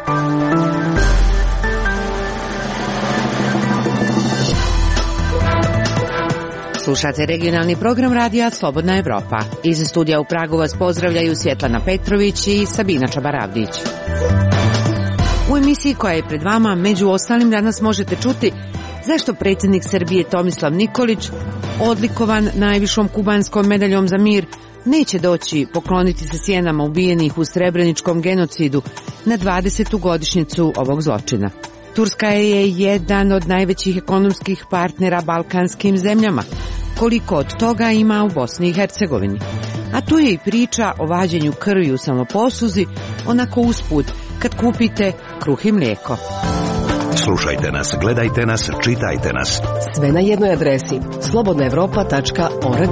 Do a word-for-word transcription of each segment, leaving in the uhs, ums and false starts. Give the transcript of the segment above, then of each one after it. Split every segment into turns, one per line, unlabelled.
Slušate regionalni program radija Slobodna Evropa. Iz studija u Pragu vas pozdravljaju Svjetlana Petrović i Sabina Čabaravdić. U emisiji koja je pred vama, među ostalim, danas možete čuti zašto predsjednik Srbije Tomislav Nikolić, odlikovan najvišom kubanskom medaljom za mir, neće doći pokloniti se sjenama ubijenih u Srebreničkom genocidu na dvadesetu godišnjicu ovog zločina. Turska je jedan od najvećih ekonomskih partnera balkanskim zemljama. Koliko od toga ima u Bosni i Hercegovini? A tu je i priča o vađenju krvi u samoposluzi, onako usput, kad kupite kruh i mlijeko.
Slušajte nas, gledajte nas, čitajte nas.
Sve na jednoj adresi slobodna evropa tačka org.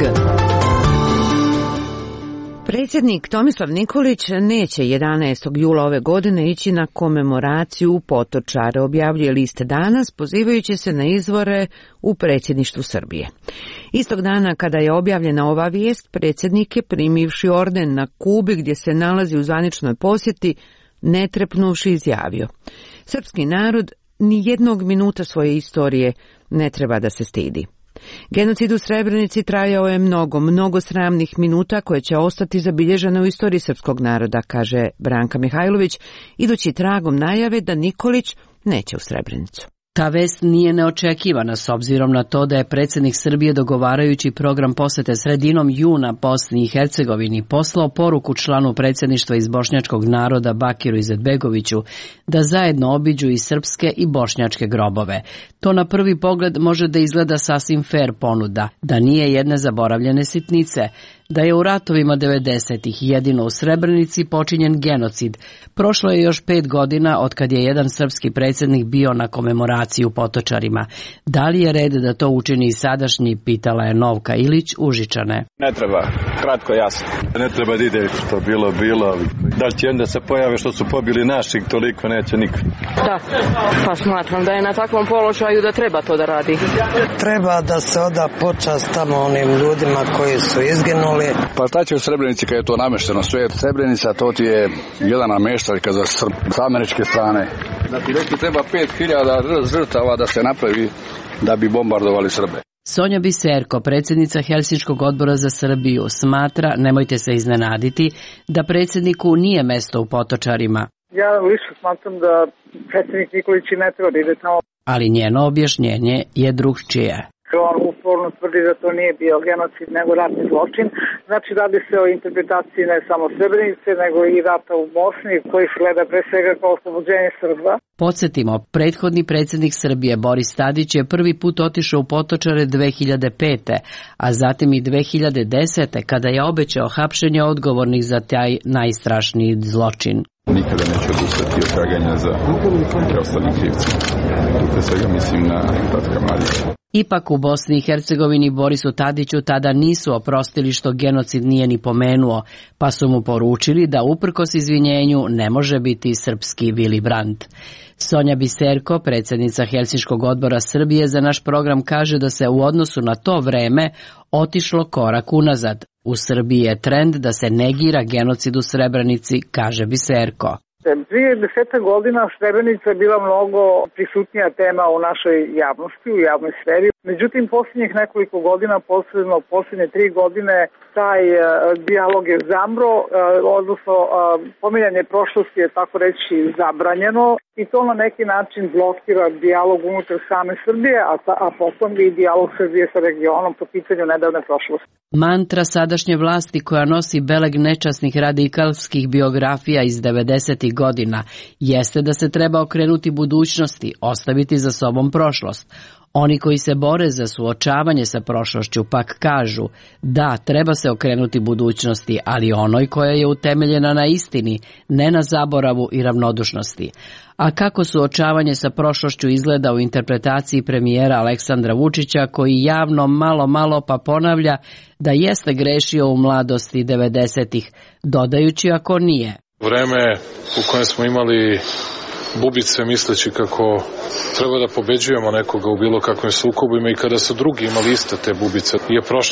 Predsjednik Tomislav Nikolić neće jedanaestog jula ove godine ići na komemoraciju u Potočare, objavljuje list Danas, pozivajući se na izvore u predsjedništvu Srbije. Istog dana kada je objavljena ova vijest, predsjednik je, primivši orden na Kubi gdje se nalazi u zvaničnoj posjeti, ne trepnuvši izjavio: srpski narod ni jednog minuta svoje istorije ne treba da se stidi. Genocid u Srebrenici trajao je mnogo, mnogo sramnih minuta koje će ostati zabilježene u istoriji srpskog naroda, kaže Branka Mihajlović, idući tragom najave da Nikolić neće u Srebrenicu.
Ta vest nije neočekivana s obzirom na to da je predsjednik Srbije, dogovarajući program posete sredinom juna Bosni i Hercegovini, poslao poruku članu predsjedništva iz bošnjačkog naroda Bakiru Izetbegoviću da zajedno obiđu i srpske i bošnjačke grobove. To na prvi pogled može da izgleda sasvim fer ponuda, da nije jedne zaboravljene sitnice, da je u ratovima devedesetih jedino u Srebrenici počinjen genocid. Prošlo je još pet godina od kad je jedan srpski predsjednik bio na komemoraciji u Potočarima. Da li je red da to učini i sadašnji, pitala je Novka Ilić Užičane.
Ne treba, kratko jasno.
Ne treba da ide što bilo bilo. Da li će onda se pojave što su pobili naših, toliko neće niko.
Da, pa smatram da je na takvom položaju da treba to da radi.
Treba da se oda počast tamo onim ljudima koji su izginuli.
Pa šta će u Srebrenici kad je to namešteno sve? Srebrenica to ti je jedan nameštaljka za Srb, s američke strane. Da ti već treba pet hiljada žrtava da se napravi da bi bombardovali Srbe.
Sonja Biserko, predsjednica Helsinškog odbora za Srbiju, smatra, nemojte se iznenaditi, da predsjedniku nije mesto u Potočarima.
Ja lično smatram da predsjednik Nikolić ne treba da ide tamo.
Ali njeno objašnjenje je drugčije.
On uporno tvrdi da to nije bio genocid nego ratni zločin. Znači radi se o interpretaciji ne samo Srebrenice nego i rata u Bosni koji se gleda pre svega kao oslobođenje Srba.
Podsjetimo, prethodni predsjednik Srbije Boris Tadić je prvi put otišao u Potočare dve hiljade pete, a zatim i dve hiljade desete kada je obećao hapšenje odgovornih za taj najstrašniji zločin.
Nikada neću odustati od traganja za preostalim krivcima. Tu pre svega mislim na Ratka Mladića.
Ipak u Bosni i Hercegovini Borisu Tadiću tada nisu oprostili što genocid nije ni pomenuo, pa su mu poručili da uprkos izvinjenju ne može biti srpski Willy Brandt. Sonja Biserko, predsjednica Helsinškog odbora Srbije, za naš program kaže da se u odnosu na to vreme otišlo korak unazad. U Srbiji je trend da se negira genocid u Srebrenici, kaže Biserko.
Prije deseta godina Srebrenica je bila mnogo prisutnija tema u našoj javnosti, u javnoj sferi. Međutim, posljednjih nekoliko godina, posebno posljednje tri godine, taj uh, dijalog je zamro, uh, odnosno uh, pominjanje prošlosti je tako reći zabranjeno i to na neki način blokira dijalog unutar same Srbije, a, a potom i dijalog Srbije sa regionom po pitanju nedavne prošlosti.
Mantra sadašnje vlasti koja nosi beleg nečasnih radikalskih biografija iz devedesetih godina jeste da se treba okrenuti budućnosti, ostaviti za sobom prošlost. Oni koji se bore za suočavanje sa prošlošću pak kažu da treba se okrenuti budućnosti, ali onoj koja je utemeljena na istini, ne na zaboravu i ravnodušnosti. A kako suočavanje sa prošlošću izgleda u interpretaciji premijera Aleksandra Vučića, koji javno malo malo pa ponavlja da jeste grešio u mladosti devedesetih, dodajući ako nije.
Vreme u kojem smo imali bubice misleći kako treba da pobeđujemo nekoga u bilo kakvim sukobima i kada su drugi imali iste te bubice je prošlo.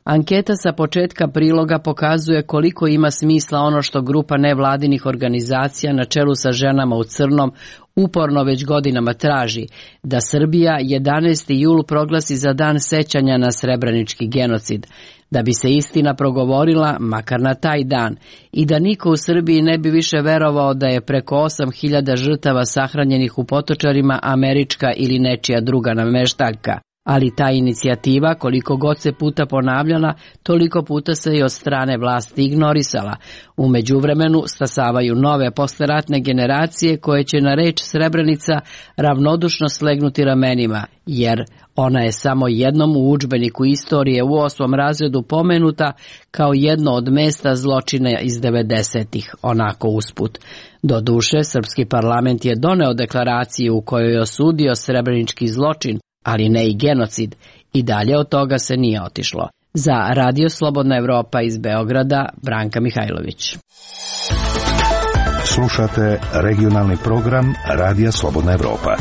Anketa sa početka priloga pokazuje koliko ima smisla ono što grupa nevladinih organizacija na čelu sa ženama u crnom uporno već godinama traži, da Srbija jedanaesti jul proglasi za dan sećanja na srebrenički genocid, da bi se istina progovorila makar na taj dan i da niko u Srbiji ne bi više verovao da je preko osam hiljada žrtava sahranjenih u Potočarima američka ili nečija druga nameštaljka. Ali ta inicijativa, koliko god se puta ponavljala, toliko puta se i od strane vlasti ignorisala. U međuvremenu stasavaju nove posleratne generacije koje će na reč Srebrenica ravnodušno slegnuti ramenima, jer ona je samo jednom u udžbeniku istorije u osmom razredu pomenuta kao jedno od mesta zločina iz devedesetih, onako usput. Doduše, srpski parlament je doneo deklaraciju u kojoj je osudio srebrenički zločin, ali ne i genocid, i dalje od toga se nije otišlo. Za Radio Slobodna Evropa iz Beograda, Branka Mihajlović.
Slušate regionalni program Radija Slobodna Evropa.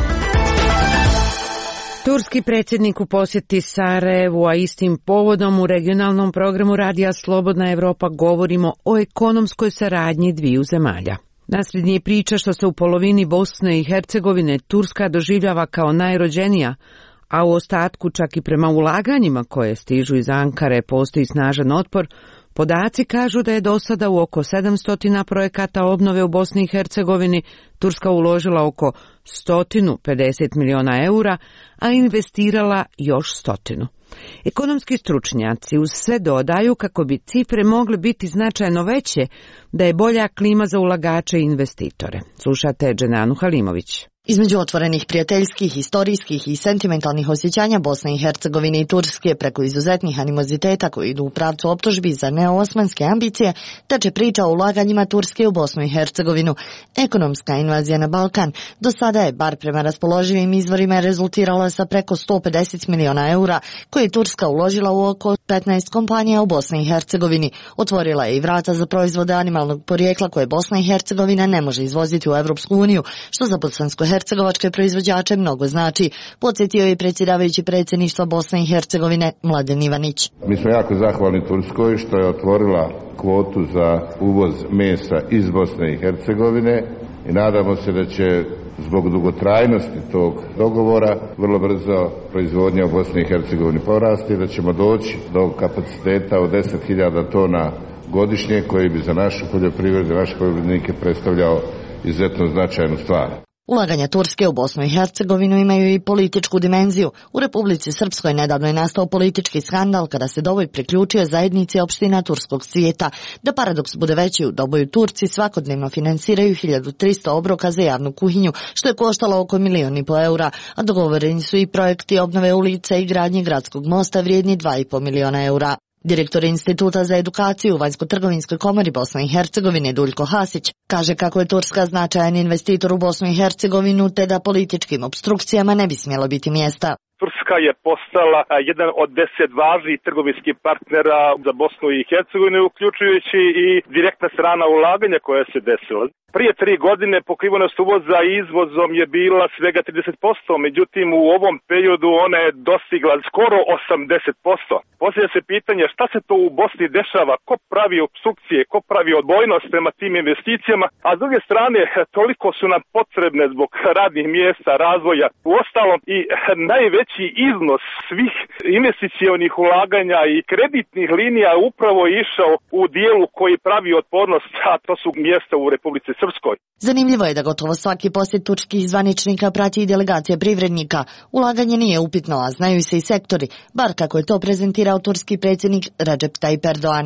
Turski predsjednik u posjeti Sarajevu, a istim povodom u regionalnom programu Radija Slobodna Evropa govorimo o ekonomskoj saradnji dviju zemalja. Nasljednje je priča što se u polovini Bosne i Hercegovine Turska doživljava kao najrođenija, a u ostatku čak i prema ulaganjima koje stižu iz Ankare postoji snažan otpor. Podaci kažu da je do sada u oko sedamsto projekata obnove u Bosni i Hercegovini Turska uložila oko sto pedeset miliona eura, a investirala još stotinu. Ekonomski stručnjaci uz sve dodaju kako bi cifre mogle biti značajno veće, da je bolja klima za ulagače i investitore. Slušate Dženanu Halimović.
Između otvorenih prijateljskih, historijskih i sentimentalnih osjećanja Bosne i Hercegovine i Turske preko izuzetnih animoziteta koji idu u pravcu optužbi za neoosmanske ambicije, teče priča o ulaganjima Turske u Bosnu i Hercegovinu. Ekonomska invazija na Balkan do sada je, bar prema raspoloživim izvorima, rezultirala sa preko sto pedeset miliona eura koje je Turska uložila u oko petnaest kompanija u Bosni i Hercegovini. Otvorila je i vrata za proizvode animalnog porijekla koje Bosna i Hercegovina ne može izvoziti u Evropsku uniju, što za bosansko hercegovačke proizvođače mnogo znači, podsjetio je predsjedavajući predsjedništva Bosne i Hercegovine Mladen Ivanić.
Mi smo jako zahvalni Turskoj što je otvorila kvotu za uvoz mesa iz Bosne i Hercegovine i nadamo se da će zbog dugotrajnosti tog dogovora vrlo brzo proizvodnja u Bosni i Hercegovini porasti, da ćemo doći do kapaciteta od deset hiljada tona godišnje koji bi za našu poljoprivredu, naše poljoprivrednike predstavljao izuzetno značajnu stvar.
Ulaganja Turske u Bosnu i Hercegovinu imaju i političku dimenziju. U Republici Srpskoj nedavno je nastao politički skandal kada se Doboj priključio zajednici opština turskog svijeta. Da paradoks bude veći, u Doboju Turci svakodnevno finansiraju hiljadu trista obroka za javnu kuhinju, što je koštalo oko milion i po eura, a dogovoreni su i projekti obnove ulica i gradnje gradskog mosta vrijedni dva i po miliona eura. Direktor Instituta za edukaciju u Vanjsko-trgovinskoj komori Bosne i Hercegovine Duljko Hasić kaže kako je Turska značajan investitor u Bosnu i Hercegovinu te da političkim obstrukcijama ne bi smjelo biti mjesta.
Turska je postala jedan od deset važnih trgovinskih partnera za Bosnu i Hercegovinu, uključujući i direktna strana ulaganja koja se desila. Prije tri godine pokrivenost uvoza izvozom je bila svega trideset posto, međutim u ovom periodu ona je dostigla skoro osamdeset posto. Postavlja se pitanje šta se to u Bosni dešava, ko pravi obstrukcije, ko pravi odbojnost prema tim investicijama, a s druge strane toliko su nam potrebne zbog radnih mjesta, razvoja. Uostalom i najveći iznos svih investicionih ulaganja i kreditnih linija upravo je išao u dijelu koji pravi otpornost, a to su mjesta u Republici Srpskoj.
Zanimljivo je da gotovo svaki posjet turskih zvaničnika prati i delegacija privrednika. Ulaganje nije upitno, a znaju se i sektori, bar kako je to prezentirao turski predsjednik Recep Tayyip Erdogan.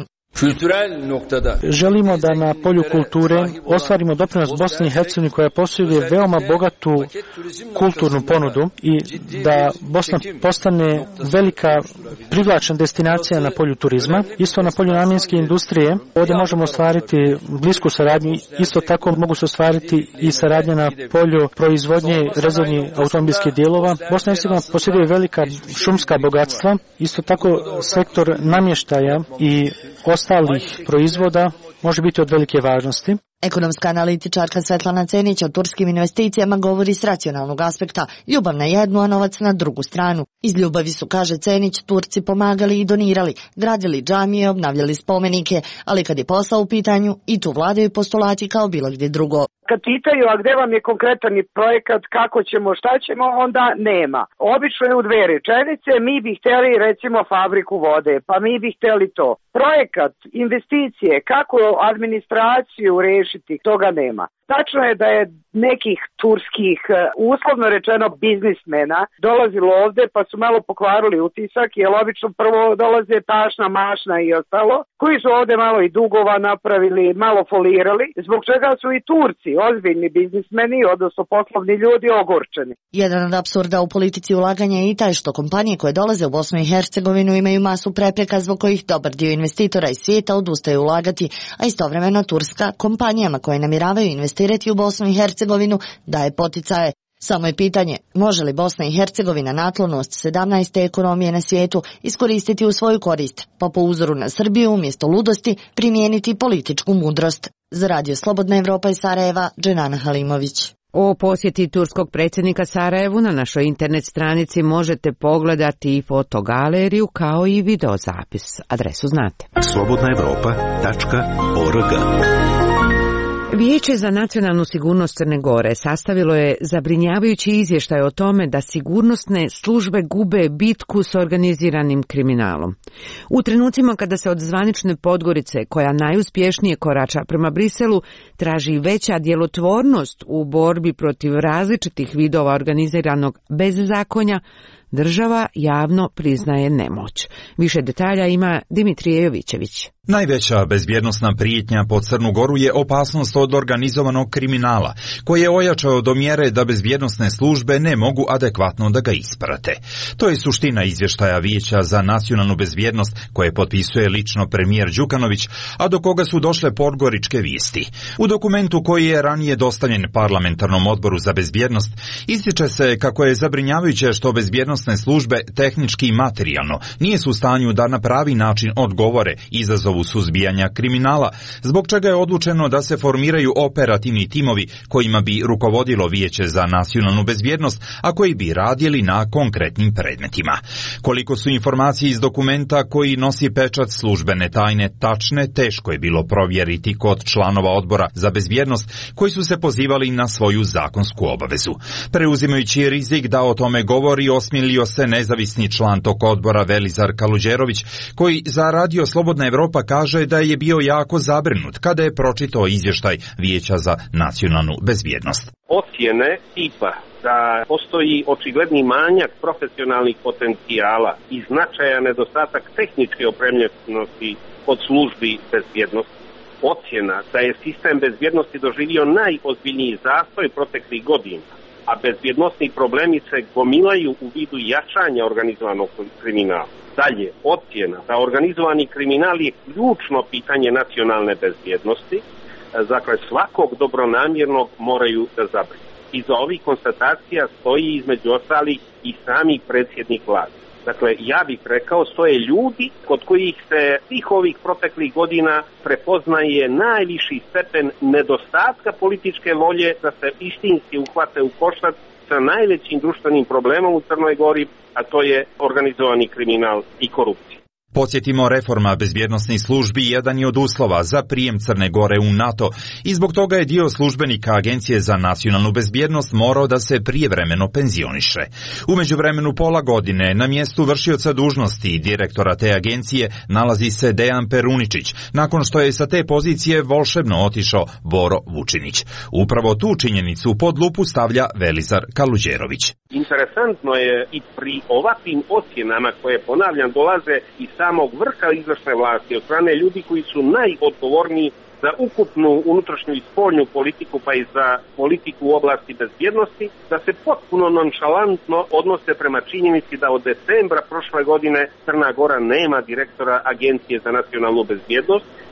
Želimo da na polju kulture ostvarimo doprinos Bosni i Hercegovini koja posjeduje veoma bogatu kulturnu ponudu i da Bosna postane velika privlačna destinacija na polju turizma. Isto na polju namjenske industrije ovdje možemo ostvariti blisku saradnju, isto tako mogu se ostvariti i saradnja na polju proizvodnje rezervnih automobilskih dijelova. Bosna i Hercegovina posjeduje velika šumska bogatstva, isto tako sektor namještaja i ostalih proizvoda može biti od velike važnosti.
Ekonomska analitičarka Svetlana Cenić o turskim investicijama govori s racionalnog aspekta, ljubav na jednu, a novac na drugu stranu. Iz ljubavi su, kaže Cenić, Turci pomagali i donirali, gradili džamije, obnavljali spomenike, ali kad je posao u pitanju, i tu vladaju postulati kao bilo gdje drugo.
Kad pitaju, a gde vam je konkretan projekat, kako ćemo, šta ćemo, onda nema. Obično je u dve rečenice, mi bi htjeli recimo fabriku vode, pa mi bi htjeli to. Projekat, investicije, kako administraciju rešiti, toga nema. Tačno je da je nekih turskih, uslovno rečeno, biznismena dolazilo ovde pa su malo pokvarili utisak, jer obično prvo dolaze tašna, mašna i ostalo, koji su ovde malo i dugova napravili, malo folirali, zbog čega su i Turci, ozbiljni biznismeni, odnosno poslovni ljudi, ogorčeni.
Jedan od apsurda u politici ulaganja je i taj što kompanije koje dolaze u Bosnu i Hercegovinu imaju masu prepreka zbog kojih dobar dio investitora iz svijeta odustaje ulagati, a istovremeno Turska kompanijama koje namjeravaju investirati u Bosnu i Hercegovinu daje poticaje. Samo je pitanje, može li Bosna i Hercegovina naklonost sedamnaeste ekonomije na svijetu iskoristiti u svoju korist, pa po uzoru na Srbiju umjesto ludosti primijeniti političku mudrost. Za Radio Slobodna Evropa iz Sarajeva, Dženana Halimović.
O posjeti turskog predsjednika Sarajevu na našoj internet stranici možete pogledati i fotogaleriju kao i videozapis. Adresu znate.
slobodna evropa tačka org.
Vijeće za nacionalnu sigurnost Crne Gore sastavilo je zabrinjavajući izvještaj o tome da sigurnosne službe gube bitku s organiziranim kriminalom. U trenucima kada se od zvanične Podgorice, koja najuspješnije korača prema Briselu, traži veća djelotvornost u borbi protiv različitih vidova organiziranog bezzakonja, država javno priznaje nemoć. Više detalja ima Dimitrije Jovićević.
Najveća bezbjednosna prijetnja po Crnu Goru je opasnost od organizovanog kriminala, koji je ojačao do mjere da bezbjednosne službe ne mogu adekvatno da ga isprate. To je suština izvještaja Vijeća za nacionalnu bezbjednost koje potpisuje lično premijer Đukanović, a do koga su došle podgoričke vijesti. U dokumentu koji je ranije dostavljen parlamentarnom odboru za bezbjednost, ističe se kako je zabrinjavajuće što bezbjednosne službe tehnički i materijalno nisu u stanju da na pravi način odgovore izazovu suzbijanja kriminala, zbog čega je odlučeno da se formiraju operativni timovi kojima bi rukovodilo Vijeće za nacionalnu bezbjednost, a koji bi radili na konkretnim predmetima. Koliko su informacije iz dokumenta koji nosi pečat službene tajne tačne, teško je bilo provjeriti kod članova odbora za bezbjednost koji su se pozivali na svoju zakonsku obavezu. Preuzimajući rizik da o tome govori, osmilio se nezavisni član tog odbora Velizar Kaluđerović, koji za Radio Slobodna Evropa kaže da je bio jako zabrinut kada je pročitao izvještaj Vijeća za nacionalnu bezbjednost.
Ocjene tipa da postoji očigledni manjak profesionalnih potencijala i značajan nedostatak tehničke opremljenosti od službi bezbjednosti. Ocjena da je sistem bezbjednosti doživio najozbiljniji zastoj proteklih godina, a bezbjednosni problemi se gomilaju u vidu jačanja organizovanog kriminala. Dalje, ocjena da organizovani kriminal je ključno pitanje nacionalne bezbjednosti, dakle svakog dobronamjernog moraju da zabrinu. Iza ovih konstatacija stoji između ostalih i sami predsjednik vlade. Dakle, ja bih rekao, stoje ljudi kod kojih se svih ovih proteklih godina prepoznaje najviši stepen nedostatka političke volje da se istinski uhvate u koštac sa najvećim društvenim problemom u Crnoj Gori, a to je organizovani kriminal i korupcija.
Podsjetimo, reforma bezbjednosnih službi jedan je od uslova za prijem Crne Gore u NATO i zbog toga je dio službenika Agencije za nacionalnu bezbjednost morao da se prijevremeno penzioniše. U međuvremenu pola godine na mjestu vršioca dužnosti direktora te agencije nalazi se Dejan Peruničić, nakon što je sa te pozicije volšebno otišao Boro Vučinić. Upravo tu činjenicu pod lupu stavlja Velizar Kaluđerović.
Interesantno je i pri ovakvim ocjenama koje, ponavljam, dolaze iz samog vrha izvršne vlasti od strane ljudi koji su najodgovorniji za ukupnu unutrašnju i spoljnu politiku, pa i za politiku u oblasti bezbjednosti, da se potpuno nonšalantno odnose prema činjenici da od decembra prošle godine Crna Gora nema direktora Agencije za nacionalnu bezbjednost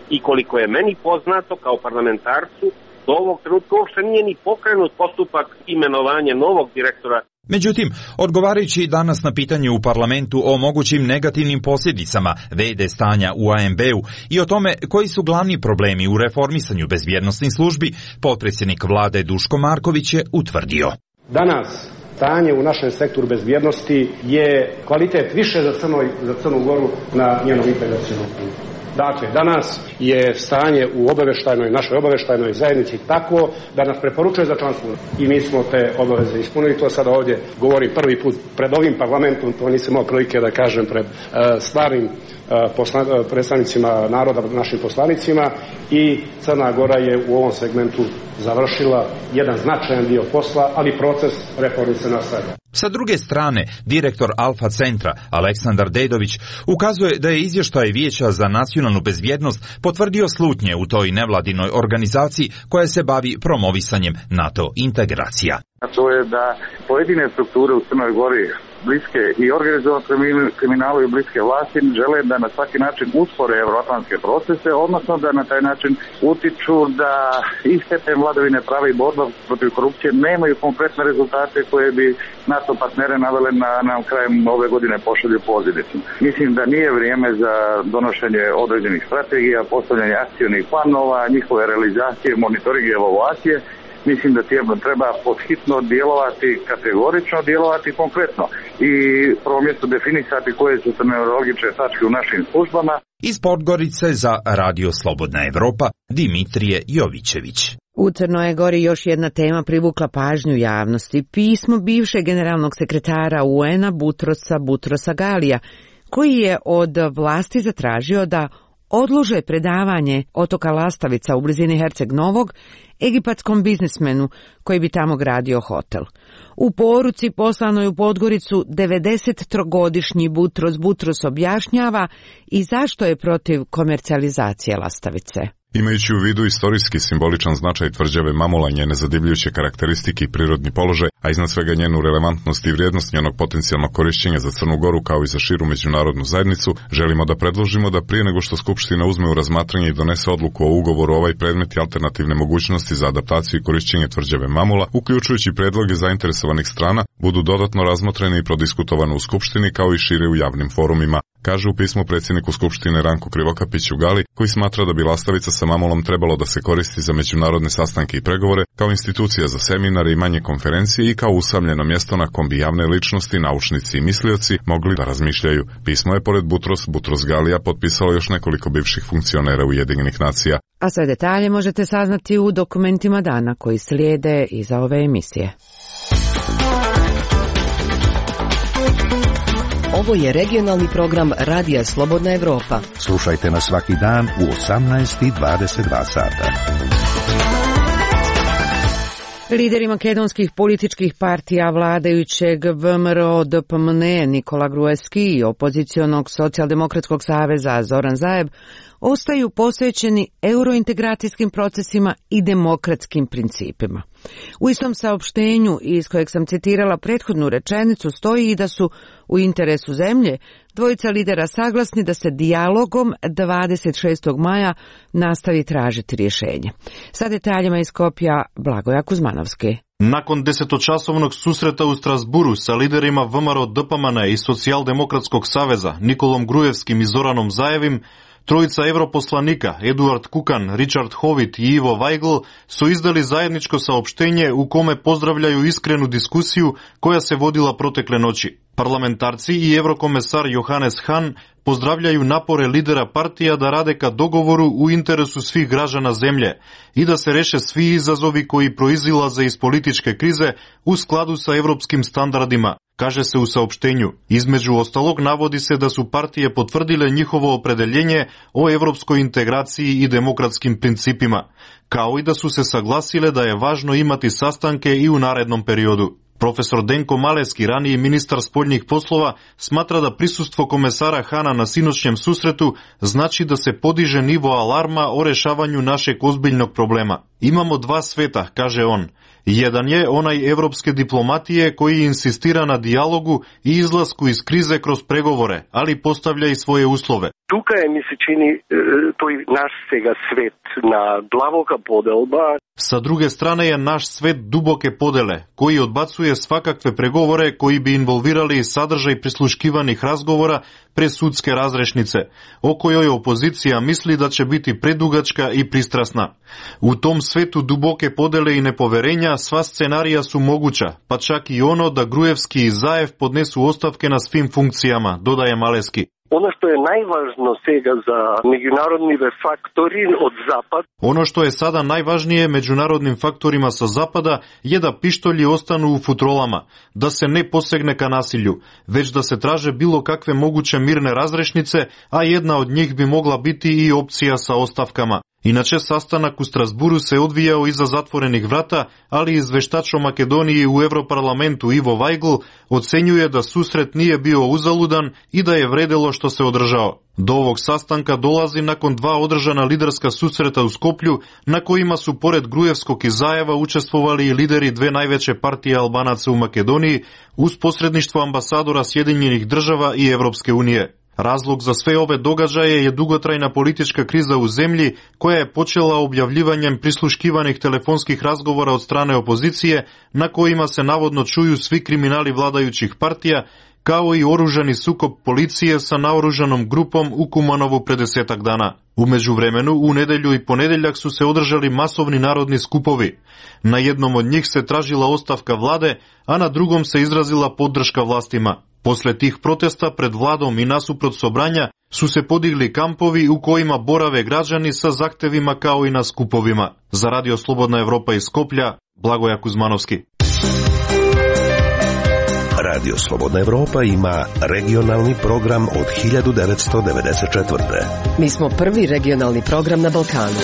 I koliko je meni poznato kao parlamentarcu, do ovog trenutka uopšte nije ni pokrenut postupak imenovanja novog direktora.
Međutim, odgovarajući danas na pitanje u parlamentu o mogućim negativnim posljedicama ve de stanja u a em be-u i o tome koji su glavni problemi u reformisanju bezbjednosnih službi, potpredsjednik vlade Duško Marković je utvrdio.
Danas stanje u našem sektoru bezbjednosti je kvalitet više za, Crno, za Crnu Goru na njenom integracionom putu. Dakle, danas je stanje u obavještajnoj, našoj obavještajnoj zajednici tako da nas preporučuje za članstvo i mi smo te obaveze ispunili. To sada ovdje govorim prvi put pred ovim parlamentom, to nisam imao prilike da kažem pred uh, stvarnim Posla, predstavnicima naroda, našim poslanicima, i Crna Gora je u ovom segmentu završila jedan značajan dio posla, ali proces reformi se nastavlja.
Sa druge strane, direktor Alfa centra Aleksandar Dedović ukazuje da je izvještaj Vijeća za nacionalnu bezbjednost potvrdio slutnje u toj nevladinoj organizaciji koja se bavi promovisanjem NATO integracija.
A to je da pojedine strukture u Crnoj Gori bliske i organizovanom kriminalu i bliske vlasti žele da na svaki način uspore euroatlantske procese, odnosno da na taj način utiču da i stepen vladavine prava i borba protiv korupcije nemaju konkretne rezultate koje bi NATO partnere navele na, na krajem ove godine pošalju pozivnicom. Mislim da nije vrijeme za donošenje određenih strategija, postavljanje akcionih planova, njihove realizacije, monitoring i evaluacije. Mislim da treba podhitno djelovati, kategorično djelovati konkretno i prvo mjesto definisati koje su neurologične tačke u našim službama.
Iz Podgorice za Radio Slobodna Evropa, Dimitrije Jovićević.
U Crnoj Gori još jedna tema privukla pažnju javnosti. Pismo bivšeg generalnog sekretara u en a Butrosa Butrosa Galija, koji je od vlasti zatražio da odlože predavanje otoka Lastavica u blizini Herceg Novog egipatskom biznismenu koji bi tamo gradio hotel. U poruci poslanoj u Podgoricu devedesettrogodišnji Butros Butros objašnjava i zašto je protiv komercijalizacije Lastavice.
Imajući u vidu istorijski simboličan značaj tvrđave Mamula, njene zadivljujuće karakteristike i prirodni položaj, a iznad svega njenu relevantnost i vrijednost njenog potencijalnog korišćenja za Crnu Goru kao i za širu međunarodnu zajednicu, želimo da predložimo da prije nego što Skupština uzme u razmatranje i donese odluku o ugovoru ovaj predmet i alternativne mogućnosti za adaptaciju i korišćenje tvrđave Mamula, uključujući predloge zainteresovanih strana, budu dodatno razmotreni i prodiskutovani u Skupštini kao i šire u javnim forumima, kaže u pismu predsjedniku Skupštine Ranko Krivokapiću Gali, koji smatra da bi Lastavica sa Mamulom trebalo da se koristi za međunarodne sastanke i pregovore, kao institucija za seminare i manje konferencije i kao usamljeno mjesto na kom bi javne ličnosti, naučnici i mislioci mogli da razmišljaju. Pismo je pored Butros Butros Galija potpisalo još nekoliko bivših funkcionera Ujedinjenih nacija.
A sve detalje možete saznati u dokumentima dana koji slijede iza ove emisije.
Ovo je regionalni program Radija Slobodna Evropa.
Slušajte nas svaki dan u osamnaest i dvadeset dva sata.
Lideri makedonskih političkih partija vladajućeg ve em er o de pe em en Nikola Gruevski i opozicionog socijaldemokratskog saveza Zoran Zaev ostaju posvećeni eurointegracijskim procesima i demokratskim principima. U istom saopštenju iz kojeg sam citirala prethodnu rečenicu stoji i da su u interesu zemlje dvojica lidera saglasni da se dijalogom dvadeset šestog maja nastavi tražiti rješenje. Sa detaljima iz Skopja Blagoja Kuzmanovski.
Nakon desetočasovnog susreta u Strasburu sa liderima ve em er o de pe em en i Socijaldemokratskog saveza Nikolom Grujevskim i Zoranom Zajevim, trojica europoslanika Eduard Kukan, Richard Hovit i Ivo Weigl su izdali zajedničko saopštenje u kome pozdravljaju iskrenu diskusiju koja se vodila protekle noći. Parlamentarci i eurokomesar Johannes Hahn pozdravljaju napore lidera partija da rade ka dogovoru u interesu svih građana zemlje i da se reše svi izazovi koji proizilaze iz političke krize u skladu sa evropskim standardima, kaže se u saopštenju. Između ostalog navodi se da su partije potvrdile njihovo opredeljenje o evropskoj integraciji i demokratskim principima, kao i da su se saglasile da je važno imati sastanke i u narednom periodu. Profesor Denko Maleski, raniji ministar spoljnih poslova, smatra da prisustvo komesara Hana na sinoćnjem susretu znači da se podiže nivo alarma o rešavanju našeg ozbiljnog problema. Imamo dva sveta, kaže on. Jedan je onaj evropske diplomatije koji insistira na dijalogu i izlasku iz krize kroz pregovore, ali postavlja i svoje uslove.
Tukaj mi se čini toj naš sega svet na glavoka podelba.
Sa druge strane je naš svet duboke podele, koji odbacuje svakakve pregovore koji bi involvirali sadržaj prisluškivanih razgovora pre sudske razrešnice, o kojoj opozicija misli da će biti predugačka i pristrasna. U tom svetu duboke podele i nepoverenja sva scenarija su moguća, pa čak i ono da Gruevski i Zaev podnesu ostavke na svim funkcijama, dodaje Maleski.
Ono što je najvažno svega za međunarodni faktori od zapad.
Ono što je sada najvažnije međunarodnim faktorima sa zapada je da pištolji ostanu u futrolama, da se ne posegne ka nasilju, već da se traže bilo kakve moguće mirne razrešnice, a jedna od njih bi mogla biti i opcija sa ostavkama. Inače, sastanak u Strasburu se odvijao iza zatvorenih vrata, ali izveštač o Makedoniji u Evroparlamentu Ivo Vajgl ocenjuje da susret nije bio uzaludan i da je vredelo što se održao. Do ovog sastanka dolazi nakon dva održana liderska susreta u Skoplju, na kojima su pored Gruevskog i Zajeva učestvovali i lideri dve najveće partije Albanaca u Makedoniji uz posredništvo ambasadora Sjedinjenih država i Evropske unije. Razlog za sve ove događaje je dugotrajna politička kriza u zemlji koja je počela objavljivanjem prisluškivanih telefonskih razgovora od strane opozicije na kojima se navodno čuju svi kriminali vladajućih partija, kao i oružani sukob policije sa naoružanom grupom u Kumanovu pre desetak dana. U međuvremenu, u nedelju i ponedeljak su se održali masovni narodni skupovi. Na jednom od njih se tražila ostavka vlade, a na drugom se izrazila podrška vlastima. Posle tih protesta pred vladom i nasuprot Sobranja su se podigli kampovi u kojima borave građani sa zahtevima kao i na skupovima. Za Radio Slobodna Evropa iz Skoplja, Blagoja Kuzmanovski.
Radio Slobodna Evropa ima regionalni program od hiljadu devetsto devedeset četvrte.
Mi smo prvi regionalni program na Balkanu.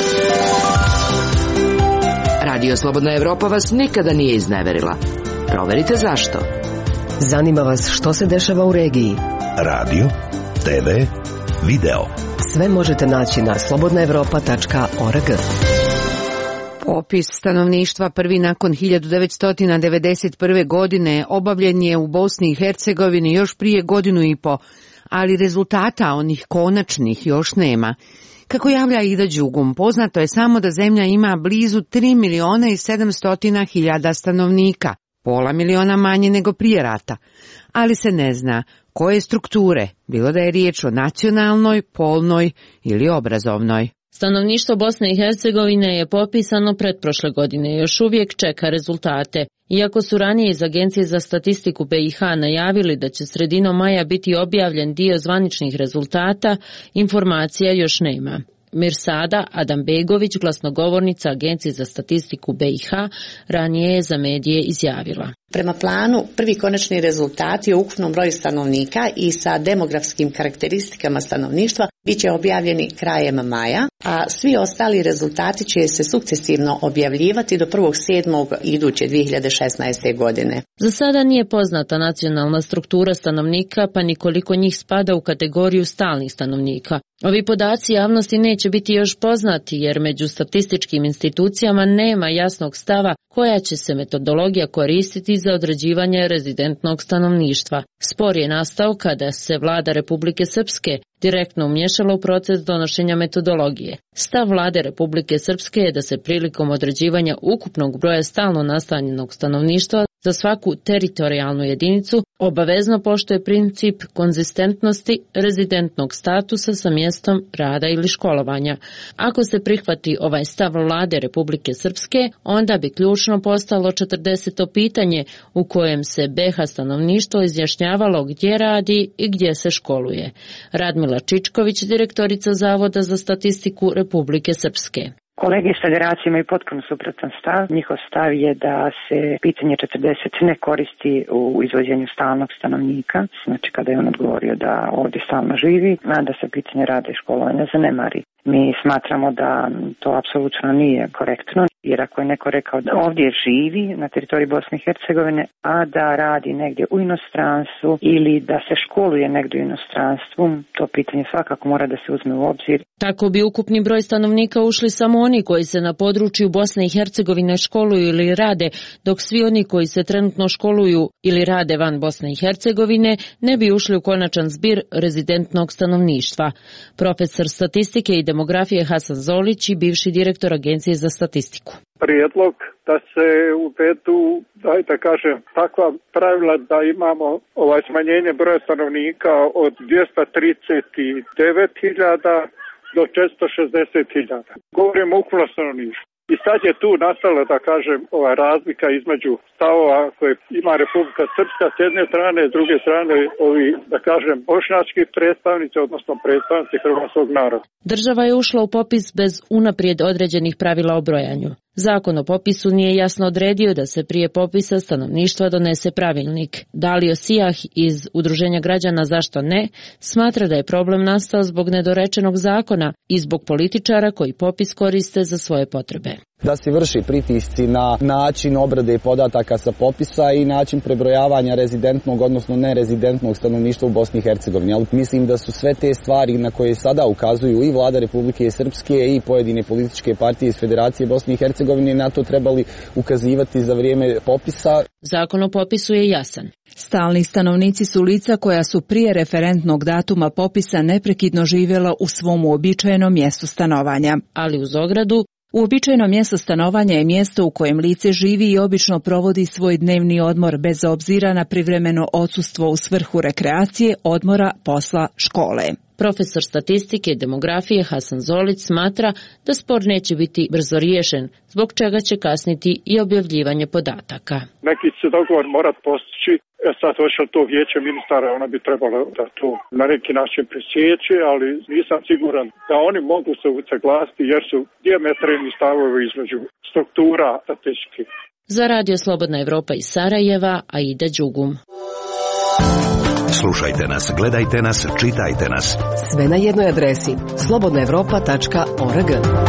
Radio Slobodna Evropa vas nikada nije izneverila. Proverite zašto.
Zanima vas što se dešava u regiji.
Radio, te ve, video.
Sve možete naći na slobodna evropa tačka org.
Popis stanovništva prvi nakon hiljadu devetsto devedeset prve. godine obavljen je u Bosni i Hercegovini još prije godinu i po, ali rezultata onih konačnih još nema. Kako javlja Ida Đugum, poznato je samo da zemlja ima blizu tri miliona i sedamsto hiljada stanovnika, pola miliona manje nego prije rata, ali se ne zna koje strukture, bilo da je riječ o nacionalnoj, polnoj ili obrazovnoj.
Stanovništvo Bosne i Hercegovine je popisano pretprošle godine i još uvijek čeka rezultate. Iako su ranije iz Agencije za statistiku be i ha najavili da će sredinom maja biti objavljen dio zvaničnih rezultata, informacija još nema. Mirsada Adambegović, glasnogovornica Agencije za statistiku be i ha, ranije je za medije izjavila.
Prema planu, prvi konačni rezultati o ukupnom broju stanovnika i sa demografskim karakteristikama stanovništva bit će objavljeni krajem maja, a svi ostali rezultati će se sukcesivno objavljivati do prvog sedmog iduće dvije hiljade šesnaeste. godine.
Za sada nije poznata nacionalna struktura stanovnika, pa ni koliko njih spada u kategoriju stalnih stanovnika. Ovi podaci javnosti neće biti još poznati jer među statističkim institucijama nema jasnog stava koja će se metodologija koristiti za određivanje rezidentnog stanovništva. Spor je nastao kada se vlada Republike Srpske direktno umješala u proces donošenja metodologije. Stav vlade Republike Srpske je da se prilikom određivanja ukupnog broja stalno nastanjenog stanovništva za svaku teritorijalnu jedinicu obavezno poštuje princip konzistentnosti rezidentnog statusa sa mjestom rada ili školovanja. Ako se prihvati ovaj stav vlade Republike Srpske, onda bi ključno postalo četrdeseto pitanje u kojem se be ha stanovništvo izjašnjavalo gdje radi i gdje se školuje. Radmila Čičković, direktorica Zavoda za statistiku Republike Srpske.
Kolege iz federacije imaju potpuno suprotan stav. Njihov stav je da se pitanje četrdeset ne koristi u izvođenju stalnog stanovnika, znači kada je on odgovorio da ovdje stalno živi, a da se pitanje rada i školovanja zanemari. Mi smatramo da to apsolutno nije korektno, jer ako je neko rekao da ovdje živi na teritoriji Bosne i Hercegovine, a da radi negdje u inostranstvu ili da se školuje negdje u inostranstvu, to pitanje svakako mora da se uzme u obzir.
Tako bi ukupni broj stanovnika ušli samo oni koji se na području Bosne i Hercegovine školuju ili rade, dok svi oni koji se trenutno školuju ili rade van Bosne i Hercegovine ne bi ušli u konačan zbir rezidentnog stanovništva. Profesor statistike i demografije Hasan Zolić i bivši direktor Agencije za statistiku.
Prijedlog da se uvedu, daj da kažem, takva pravila da imamo ovaj smanjenje broja stanovnika od dvjesto trideset devet hiljada do četiristo šezdeset hiljada. Govorimo o ukupnom stanovništvu. I sad je tu nastala, da kažem, ova razlika između stavova koje ima Republika Srpska s jedne strane, s druge strane ovi, da kažem, bošnjački predstavnici, odnosno predstavnici hrvatskog naroda.
Država je ušla u popis bez unaprijed određenih pravila o brojanju. Zakon o popisu nije jasno odredio da se prije popisa stanovništva donese pravilnik. Dalio Sijah iz Udruženja građana Zašto ne smatra da je problem nastao zbog nedorečenog zakona i zbog političara koji popis koriste za svoje potrebe.
Da se vrši pritisci na način obrade podataka sa popisa i način prebrojavanja rezidentnog, odnosno nerezidentnog stanovništva u Bosni i Hercegovini. Ali mislim da su sve te stvari na koje sada ukazuju i vlada Republike Srpske i pojedine političke partije iz Federacije Bosne i Hercegovine na to trebali ukazivati za vrijeme popisa.
Zakon o popisu je jasan.
Stalni stanovnici su lica koja su prije referentnog datuma popisa neprekidno živjela u svom uobičajenom mjestu stanovanja.
Ali uz ogradu,
uobičajeno mjesto stanovanja je mjesto u kojem lice živi i obično provodi svoj dnevni odmor bez obzira na privremeno odsustvo u svrhu rekreacije, odmora, posla, škole.
Profesor statistike i demografije Hasan Zolić smatra da spor neće biti brzo riješen, zbog čega će kasniti i objavljivanje podataka.
Neki se dogovor morat postići. E sad, hoće to vijeće ministara, ona bi trebalo da to na neki način presjeće, ali nisam siguran da oni mogu se usaglasiti jer su dijametralni stavovi između struktura statističkih.
Za Radio Slobodna Evropa iz Sarajeva, Aida Đugum.
Slušajte nas, gledajte nas, čitajte nas.
Sve na jednoj adresi slobodna evropa tačka org.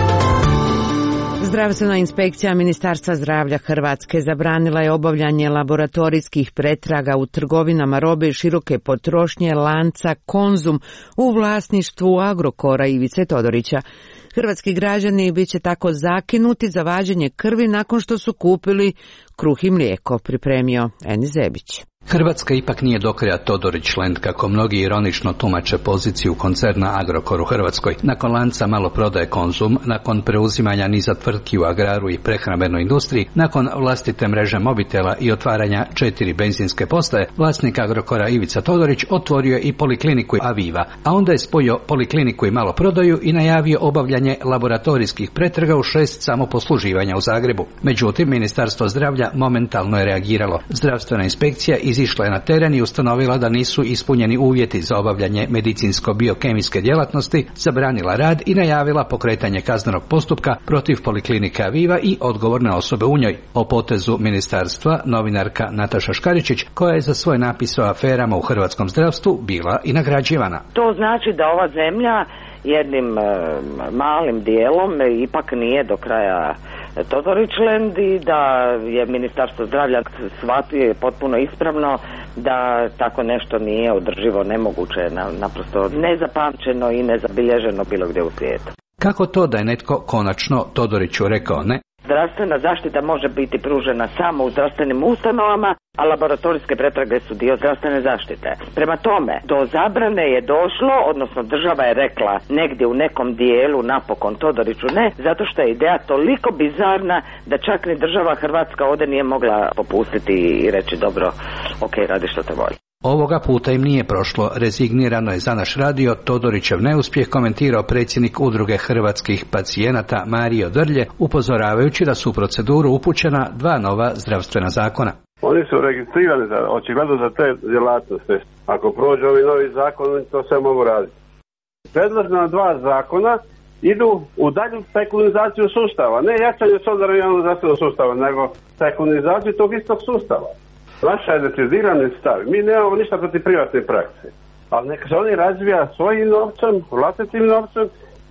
Zdravstvena inspekcija Ministarstva zdravlja Hrvatske zabranila je obavljanje laboratorijskih pretraga u trgovinama robe široke potrošnje lanca Konzum u vlasništvu Agrokora Ivice Todorića. Hrvatski građani bit će tako zakinuti za vađenje krvi nakon što su kupili kruh i mlijeko, pripremio Eni Zebić.
Hrvatska ipak nije do kraja Todorić-land, kako mnogi ironično tumače poziciju koncerna Agrokor u Hrvatskoj. Nakon lanca maloprodaje Konzum, nakon preuzimanja niza tvrtki u agraru i prehrambenoj industriji, nakon vlastite mreže mobitela i otvaranja četiri benzinske postaje, vlasnik Agrokora Ivica Todorić otvorio je i polikliniku Aviva, a onda je spojio polikliniku i maloprodaju i najavio obavljanje laboratorijskih pretraga u šest samoposluživanja u Zagrebu. Međutim, Ministarstvo zdravlja momentalno je reagiralo. Zdravstvena inspekcija izišla je na teren i ustanovila da nisu ispunjeni uvjeti za obavljanje medicinsko-biokemijske djelatnosti, zabranila rad i najavila pokretanje kaznenog postupka protiv poliklinike Aviva i odgovorne osobe u njoj. O potezu ministarstva novinarka Nataša Škaričić, koja je za svoj napis o aferama u hrvatskom zdravstvu bila i nagrađivana.
To znači da ova zemlja jednim e, malim dijelom ipak nije do kraja Todorić-land i da je Ministarstvo zdravlja shvatio potpuno ispravno da tako nešto nije održivo, nemoguće, naprosto nezapamćeno i nezabilježeno bilo gdje u svijetu.
Kako to da je netko konačno Todoriću rekao ne?
Zdravstvena zaštita može biti pružena samo u zdravstvenim ustanovama, a laboratorijske pretrage su dio zdravstvene zaštite. Prema tome, do zabrane je došlo, odnosno država je rekla negdje u nekom dijelu napokon Todoriću ne, zato što je ideja toliko bizarna da čak ni država Hrvatska ovdje nije mogla popustiti i reći dobro, ok, radi što te voli.
Ovoga puta im nije prošlo. Rezignirano je za naš radio Todorićev neuspjeh komentirao predsjednik Udruge hrvatskih pacijenata Mario Drlje, upozoravajući da su u proceduru upućena dva nova zdravstvena zakona.
Oni su registrirani za, očigledno za te djelatnosti. Ako prođe ovi novi zakon, to sve mogu raditi. Predložena dva zakona idu u dalju sekularizaciju sustava. Ne jačanje solidarnog zdravstvenog sustava, nego sekularizaciju tog istog sustava. Naša je decidirani stav. Mi nemamo ništa protiv privatne prakse. Ali neka se oni razvija svojim novcem, vlastitim novcem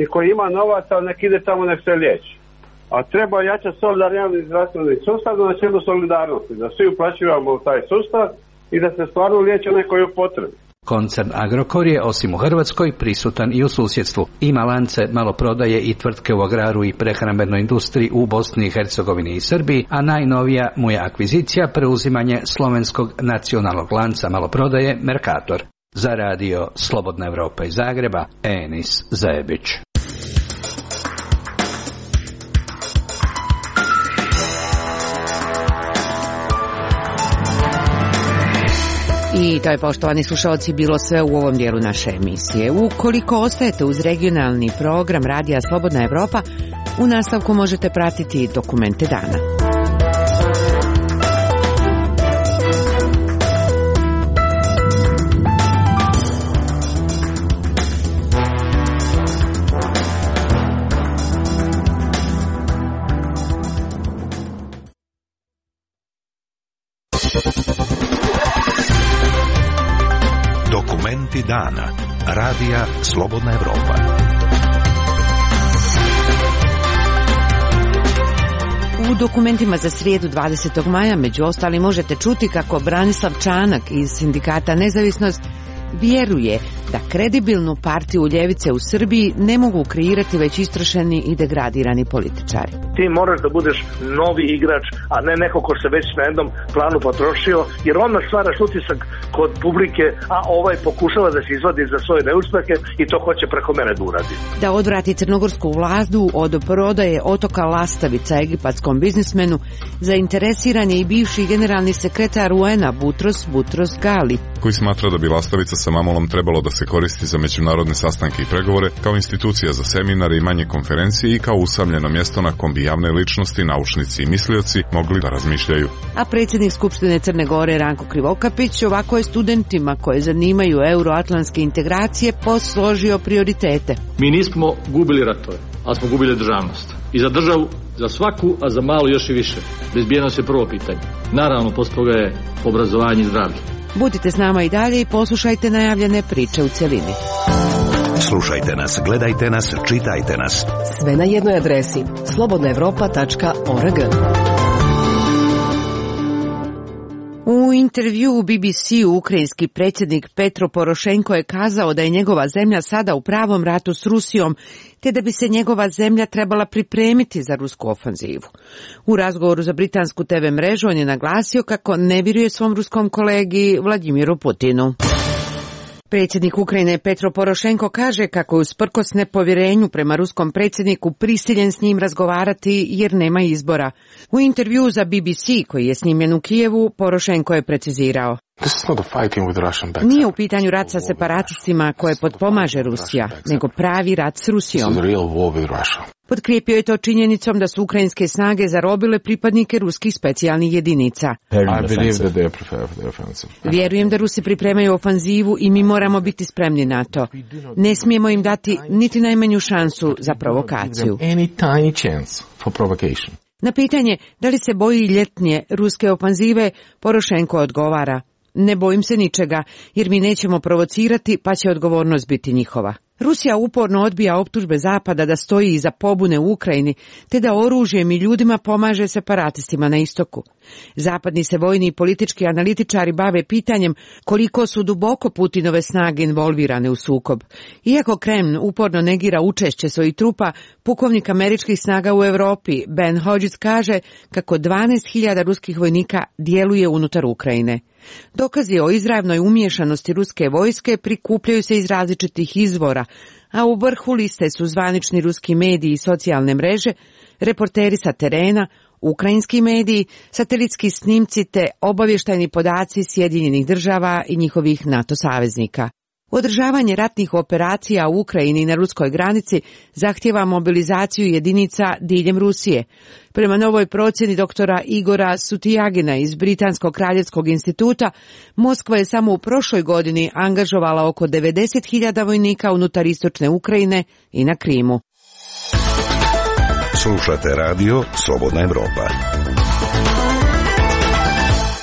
i koji ima novaca, nek ide tamo, nek se liječi. A treba jačati solidarni javni zdravstveni sustav na načelu solidarnosti, da svi uplaćivamo u taj sustav i da se stvarno liječi onaj koji je potrebi.
Koncern Agrokor je osim u Hrvatskoj prisutan i u susjedstvu. Ima lance maloprodaje i tvrtke u agraru i prehrambenoj industriji u Bosni i Hercegovini i Srbiji, a najnovija mu je akvizicija preuzimanje slovenskog nacionalnog lanca maloprodaje Mercator. Za radio Slobodna Evropa iz Zagreba, Enis Zajebić.
I to je, poštovani slušalci, bilo sve u ovom dijelu naše emisije. Ukoliko ostajete uz regionalni program Radija Slobodna Evropa, u nastavku možete pratiti dokumente dana.
Dokumenti dana. Radija Slobodna Evropa.
U dokumentima za srijedu dvadesetog maja među ostali možete čuti kako Branislav Čanak iz sindikata Nezavisnost vjeruje da kredibilnu partiju ljevice u Srbiji ne mogu kreirati već istrošeni i degradirani političari.
Ti moraš da budeš novi igrač, a ne neko ko se već na jednom planu potrošio, jer odmah stvaraš utisak kod publike, a ovaj pokušava da se izvadi za svoje neuspehe i to hoće preko mene da uradi.
Da odvrati crnogorsku vladu od prodaje otoka Lastavica egipatskom biznismenu, zainteresiran je i bivši generalni sekretar U N A Butros Butros Gali,
koji smatra da bi Lastavica sa Mamulom trebalo da se koristi za međunarodne sastanke i pregovore, kao institucija za seminare i manje konferencije i kao usamljeno mjesto na kom bi javne ličnosti, naučnici i mislioci mogli da razmišljaju.
A predsjednik Skupštine Crne Gore Ranko Krivokapić ovako je studentima koje zanimaju euroatlantske integracije posložio prioritete.
Mi nismo gubili ratove, ali smo gubili državnost. I za državu, za svaku, a za malu još i više. Bezbjednost je prvo pitanje. Naravno, poslije toga je obrazovanje i zdravlje.
Budite s nama i dalje i poslušajte najavljene priče u cjelini.
Slušajte nas, gledajte nas, čitajte nas.
Sve na jednoj adresi slobodna evropa tačka org.
U intervju u B B C-u ukrajinski predsjednik Petro Porošenko je kazao da je njegova zemlja sada u pravom ratu s Rusijom, te da bi se njegova zemlja trebala pripremiti za rusku ofanzivu. U razgovoru za britansku T V mrežu on je naglasio kako ne vjeruje svom ruskom kolegi Vladimiru Putinu. Predsjednik Ukrajine Petro Porošenko kaže kako je usprkos nepovjerenju prema ruskom predsjedniku prisiljen s njim razgovarati jer nema izbora. U intervju za B B C koji je snimljen u Kijevu, Porošenko je precizirao: nije u pitanju rat sa separatistima koje potpomaže Rusija, nego pravi rat s Rusijom. Potkrijepio je to činjenicom da su ukrajinske snage zarobile pripadnike ruskih specijalnih jedinica. Vjerujem da Rusi pripremaju ofanzivu i mi moramo biti spremni na to. Ne smijemo im dati niti najmanju šansu za provokaciju. Na pitanje da li se boji ljetnje ruske ofanzive, Porošenko odgovara: ne bojim se ničega, jer mi nećemo provocirati, pa će odgovornost biti njihova. Rusija uporno odbija optužbe Zapada da stoji iza pobune u Ukrajini, te da oružjem i ljudima pomaže separatistima na istoku. Zapadni se vojni i politički analitičari bave pitanjem koliko su duboko Putinove snage involvirane u sukob. Iako Kreml uporno negira učešće svojih trupa, pukovnik američkih snaga u Europi Ben Hodges kaže kako dvanaest hiljada ruskih vojnika djeluje unutar Ukrajine. Dokazi o izravnoj umiješanosti ruske vojske prikupljaju se iz različitih izvora, a u vrhu liste su zvanični ruski mediji i socijalne mreže, reporteri sa terena, ukrajinski mediji, satelitski snimci te obavještajni podaci Sjedinjenih država i njihovih NATO saveznika. Održavanje ratnih operacija u Ukrajini na ruskoj granici zahtjeva mobilizaciju jedinica diljem Rusije. Prema novoj procjeni doktora Igora Sutijagina iz Britanskog kraljevskog instituta, Moskva je samo u prošloj godini angažovala oko devedeset hiljada vojnika unutar istočne Ukrajine i na Krimu.
Slušate radio Slobodna Evropa.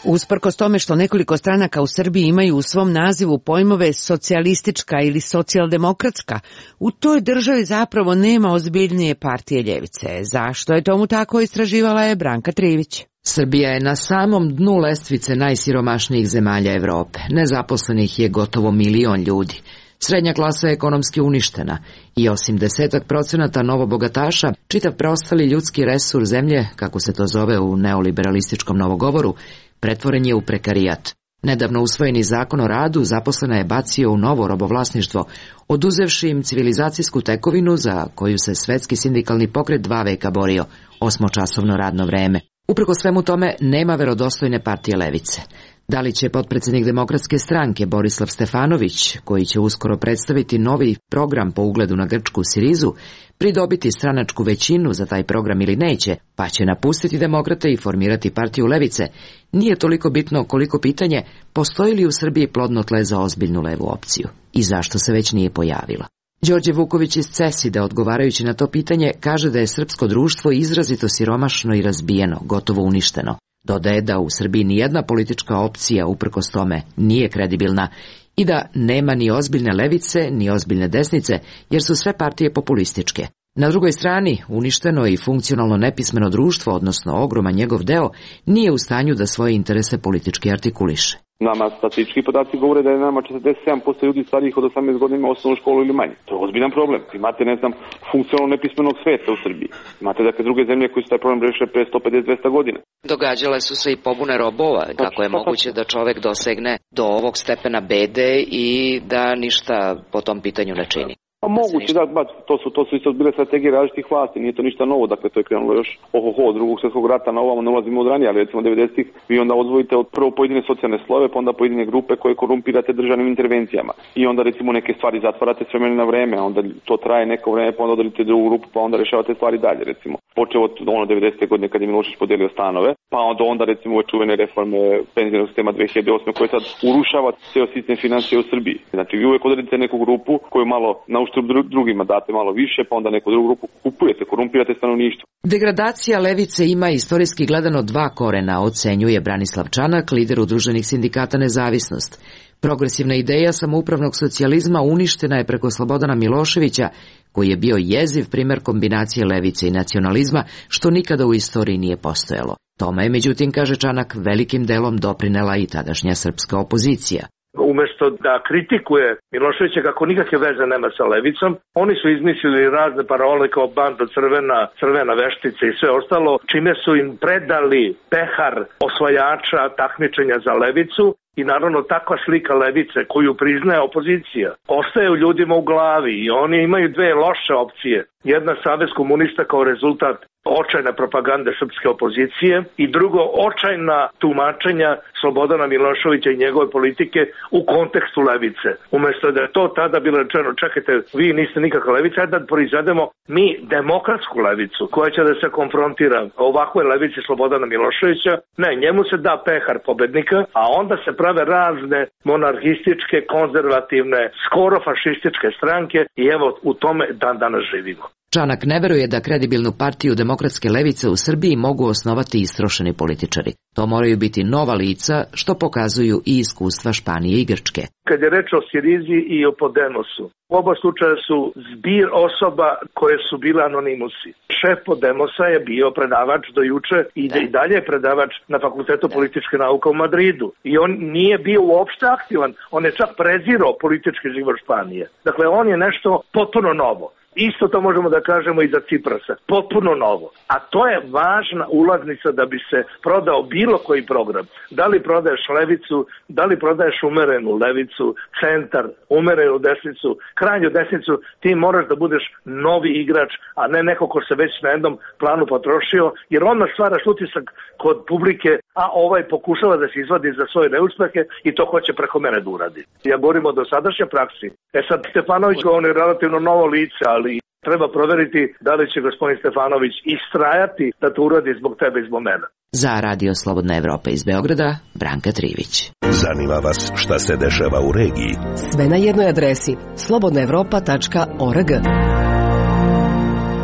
Usprkos tome što nekoliko stranaka u Srbiji imaju u svom nazivu pojmove socijalistička ili socijaldemokratska, u toj državi zapravo nema ozbiljnije partije ljevice. Zašto je tomu tako, istraživala je Branka Trivić.
Srbija je na samom dnu lestvice najsiromašnijih zemalja Evrope. Nezaposlenih je gotovo milion ljudi. Srednja klasa je ekonomski uništena i osim desetak procenata novobogataša, čitav preostali ljudski resurs zemlje, kako se to zove u neoliberalističkom novogovoru, pretvoren je u prekarijat. Nedavno usvojeni zakon o radu zaposlena je bacio u novo robovlasništvo, oduzevši im civilizacijsku tekovinu za koju se svetski sindikalni pokret dva veka borio, osmočasovno radno vreme. Uprko svemu tome nema verodostojne partije levice. Da li će potpredsjednik Demokratske stranke Borislav Stefanović, koji će uskoro predstaviti novi program po ugledu na grčku Sirizu, pridobiti stranačku većinu za taj program ili neće, pa će napustiti demokrate i formirati partiju levice, nije toliko bitno koliko pitanje postoji li u Srbiji plodno tle za ozbiljnu levu opciju i zašto se već nije pojavila. Đorđe Vuković iz Ceside, odgovarajući na to pitanje, kaže da je srpsko društvo izrazito siromašno i razbijeno, gotovo uništeno. Dodaje da u Srbiji nijedna politička opcija uprkos tome nije kredibilna i da nema ni ozbiljne levice, ni ozbiljne desnice, jer su sve partije populističke. Na drugoj strani, uništeno i funkcionalno nepismeno društvo, odnosno ogroman njegov deo, nije u stanju da svoje interese politički artikuliše.
Nama statistički podaci govore da je nama četrdeset sedam posto ljudi starijih od osamnaest godina ima osnovnu školu ili manje. To je ozbiljan problem. Imate, ne znam, funkcionalno nepismenog sveta u Srbiji. Imate dakle druge zemlje koji su taj problem rešile pre sto pedeset do dvesta godina.
Događale su se i pobune robova. Kako je moguće da čovek dosegne do ovog stepena bede i da ništa po tom pitanju ne čini?
Pa moguće, da, ba, to su, to su isto bile strategije različitih vlasti, nije to ništa novo, dakle to je krenulo još ohoho od drugog svjetskog rata na ovamo, ne ulazimo od ranije, ali recimo devedesetih vi onda odvojite od prvo pojedine socijalne slojeve, pa onda pojedine grupe koje korumpirate državnim intervencijama i onda recimo neke stvari zatvarate s vremena na vreme, a onda to traje neko vreme, pa onda odredite drugu grupu, pa onda rešavate stvari dalje, recimo. Počeo od ono devedesete godine kad je Milošević podelio stanove, pa onda onda recimo ove čuvene reforme penzionog sistema dve hiljade osme koje sad urušava ceo sistem financija u Srbiji. Znači vi uvek odredite neku grupu koju malo na uštrb drugima date malo više, pa onda neku drugu grupu kupujete, korumpirate stanovništvo.
Degradacija levice ima istorijski gledano dva korena, ocenjuje Branislav Čanak, lider udruženih sindikata Nezavisnost. Progresivna ideja samoupravnog socijalizma uništena je preko Slobodana Miloševića, koji je bio jeziv primer kombinacije levice i nacionalizma, što nikada u istoriji nije postojalo. Tome je, međutim, kaže Čanak, velikim delom doprinela i tadašnja srpska opozicija.
Umesto da kritikuje Miloševića kako nikakve veze nema sa levicom, oni su izmislili razne parole kao banda crvena, crvena veštica i sve ostalo, čime su im predali pehar osvajača takmičenja za levicu. I naravno takva slika levice koju priznaje opozicija ostaje u ljudima u glavi i oni imaju dve loše opcije. Jedna, Savez komunista kao rezultat očajne propagande srpske opozicije i drugo, očajna tumačenja Slobodana Miloševića i njegove politike u kontekstu levice. Umesto da je to tada bilo rečeno, čekajte, vi niste nikakva levica, ajde da proizvedemo mi demokratsku levicu koja će da se konfrontira ovakvoj levici Slobodana Miloševića. Ne, njemu se da pehar pobednika, a onda se prave razne monarhističke, konzervativne, skoro fašističke stranke i evo u tome dan danas živimo.
Čanak ne veruje da kredibilnu partiju demokratske levice u Srbiji mogu osnovati istrošeni političari. To moraju biti nova lica, što pokazuju i iskustva Španije i Grčke.
Kad je reč o Sirizi i o Podemosu, u oba slučaja su zbir osoba koje su bile anonimusi. Šef Podemosa je bio predavač do juče i da. i dalje je predavač na Fakultetu da. političke nauke u Madridu. I on nije bio uopšte aktivan, on je čak prezirao politički život Španije. Dakle, on je nešto potpuno novo. Isto to možemo da kažemo i za Ciprasa. Potpuno novo. A to je važna ulaznica da bi se prodao bilo koji program. Da li prodaješ levicu, da li prodaješ umerenu levicu, centar, umerenu desnicu, krajnju desnicu, ti moraš da budeš novi igrač, a ne neko ko se već na jednom planu potrošio, jer onda stvaraš utisak kod publike, a ovaj pokušava da se izvadi za svoje neuspehe i to hoće preko mene da uradi. Ja govorim o dosadašnjoj praksi. E sad, Stefanović, on je relativno novo lice, ali treba proveriti da li će gospodin Stefanović istrajati da to uradi zbog tebe i zbog mene.
Za Radio Slobodna Evropa iz Beograda, Branka Trivić.
Zanima vas šta se dešava u regiji?
Sve na jednoj adresi slobodna evropa tačka org.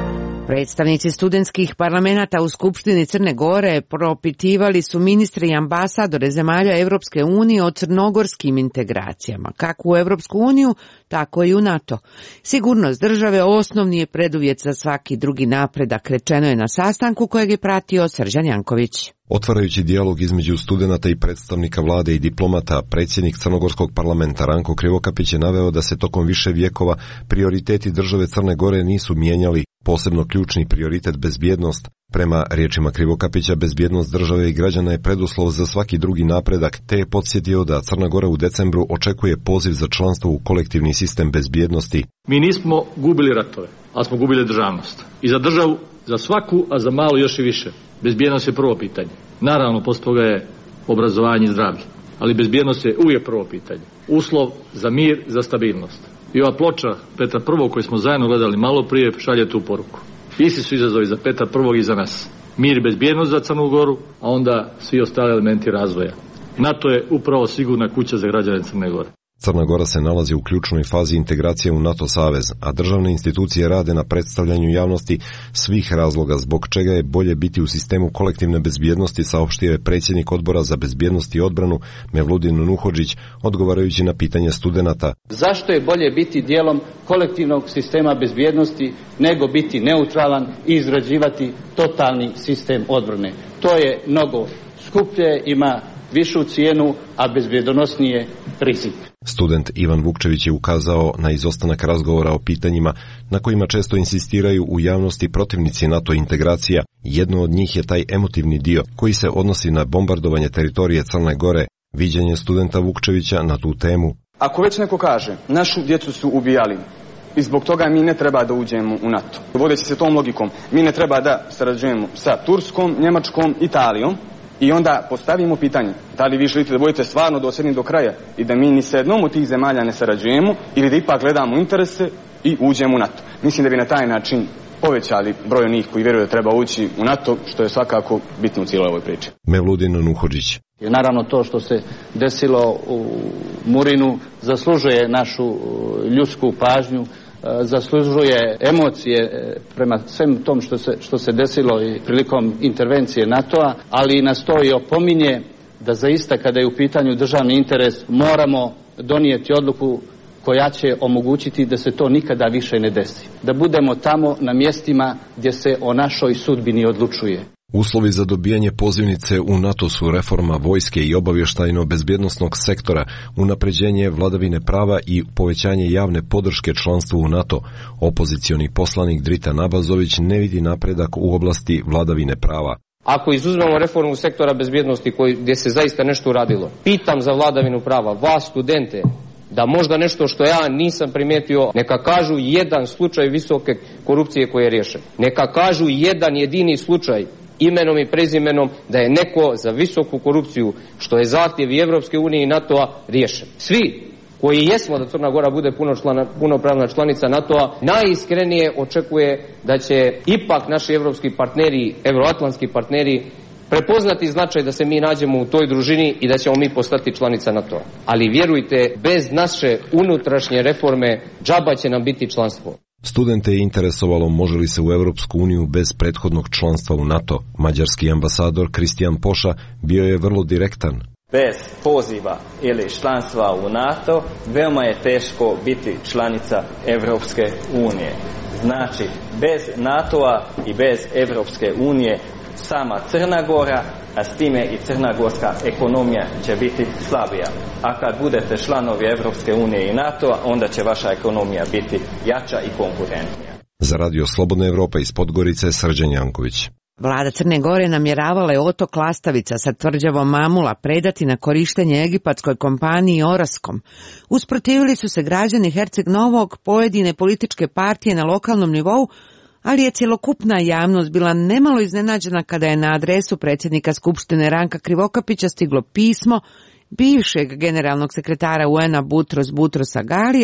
Predstavnici studentskih parlamenata u Skupštini Crne Gore propitivali su ministre i ambasadore zemalja Evropske unije o crnogorskim integracijama, kako u Evropsku uniju, tako i u NATO. Sigurnost države osnovni je preduvjet za svaki drugi napredak, rečeno je na sastanku kojeg je pratio Srđan Janković.
Otvarajući dijalog između studenata i predstavnika vlade i diplomata, predsjednik Crnogorskog parlamenta Ranko Krivokapić je naveo da se tokom više vijekova prioriteti države Crne Gore nisu mijenjali, posebno ključni prioritet bezbjednost. Prema riječima Krivokapića, bezbjednost države i građana je preduslov za svaki drugi napredak, te je podsjetio da Crna Gora u decembru očekuje poziv za članstvo u kolektivni sistem bezbjednosti.
Mi nismo gubili ratove, ali smo gubili državnost. I za državu, za svaku, a za malo još i više. Bezbjednost je prvo pitanje. Naravno, posle toga je obrazovanje i zdravlje. Ali bezbjednost je uvijek prvo pitanje. Uslov za mir, za stabilnost. I ova ploča Petra Prvog koju smo zajedno gledali malo prije šalje tu poruku. Isti su izazovi za Petra Prvog i za nas. Mir i bezbjednost za Crnu Goru, a onda svi ostali elementi razvoja. NATO je upravo sigurna kuća za građane Crne Gore.
Crna Gora se nalazi u ključnoj fazi integracije u NATO savez, a državne institucije rade na predstavljanju javnosti svih razloga zbog čega je bolje biti u sistemu kolektivne bezbjednosti, saopštio je predsjednik Odbora za bezbjednost i odbranu Mevludin Nuhodžić, odgovarajući na pitanje studenata.
Zašto je bolje biti dijelom kolektivnog sistema bezbjednosti nego biti neutralan i izrađivati totalni sistem odbrane? To je mnogo skuplje, ima višu cijenu, a bezbjedonosnije rizik.
Student Ivan Vukčević je ukazao na izostanak razgovora o pitanjima na kojima često insistiraju u javnosti protivnici NATO integracija. Jedno od njih je taj emotivni dio koji se odnosi na bombardovanje teritorije Crne Gore. Viđenje studenta Vukčevića na tu temu.
Ako već neko kaže, našu djecu su ubijali i zbog toga mi ne treba da uđemo u NATO. Vodeći se tom logikom, mi ne treba da sarađujemo sa Turskom, Njemačkom, Italijom. I onda postavimo pitanje, da li vi želite da budete stvarno dosljedni do kraja i da mi ni sa jednom od tih zemalja ne sarađujemo ili da ipak gledamo interese i uđemo u NATO. Mislim da bi na taj način povećali broj onih koji vjeruju da treba ući u NATO, što je svakako bitno u cijeloj ovoj priči.
Mevludin Nuhodžić.
Naravno, to što se desilo u Murinu zaslužuje našu ljudsku pažnju, zaslužuje emocije prema svem tom što se, što se desilo i prilikom intervencije NATO-a, ali nas to i opominje da zaista kada je u pitanju državni interes moramo donijeti odluku koja će omogućiti da se to nikada više ne desi. Da budemo tamo na mjestima gdje se o našoj sudbini odlučuje.
Uslovi za dobijanje pozivnice u NATO su reforma vojske i obavještajno-bezbjednosnog sektora, unapređenje vladavine prava i povećanje javne podrške članstvu u NATO. Opozicioni poslanik Drita Nabazović ne vidi napredak u oblasti vladavine prava.
Ako izuzmemo reformu sektora bezbjednosti koji, gdje se zaista nešto uradilo, pitam za vladavinu prava, vas studente, da možda nešto što ja nisam primijetio, neka kažu jedan slučaj visoke korupcije koji je riješen. Neka kažu jedan jedini slučaj imenom i prezimenom da je neko za visoku korupciju, što je zahtjev i Evropske unije i NATO-a, riješen. Svi koji jesmo da Crna Gora bude punopravna članica NATO-a, najiskrenije očekuje da će ipak naši evropski partneri, evroatlantski partneri, prepoznati značaj da se mi nađemo u toj družini i da ćemo mi postati članica NATO-a. Ali vjerujte, bez naše unutrašnje reforme džaba će nam biti članstvo.
Studente je interesovalo može li se u Europsku uniju bez prethodnog članstva u NATO. Mađarski ambasador Kristijan Poša bio je vrlo direktan.
Bez poziva ili članstva u NATO veoma je teško biti članica Evropske unije. Znači, bez NATO-a i bez Evropske unije sama Crna Gora, a s time i crnogorska ekonomija će biti slabija. A kad budete članovi Evropske unije i NATO-a, onda će vaša ekonomija biti jača i konkurentnija.
Za Radio Slobodna Evropa iz Podgorice, Srđan Janković.
Vlada Crne Gore namjeravala je otok Lastavica sa tvrđavom Mamula predati na korištenje egipatskoj kompaniji Oraskom. Usprotivili su se građani Herceg Novog, pojedine političke partije na lokalnom nivou, ali je cjelokupna javnost bila nemalo iznenađena kada je na adresu predsjednika Skupštine Ranka Krivokapića stiglo pismo bivšeg generalnog sekretara U N-a Butros Butrosa Galija,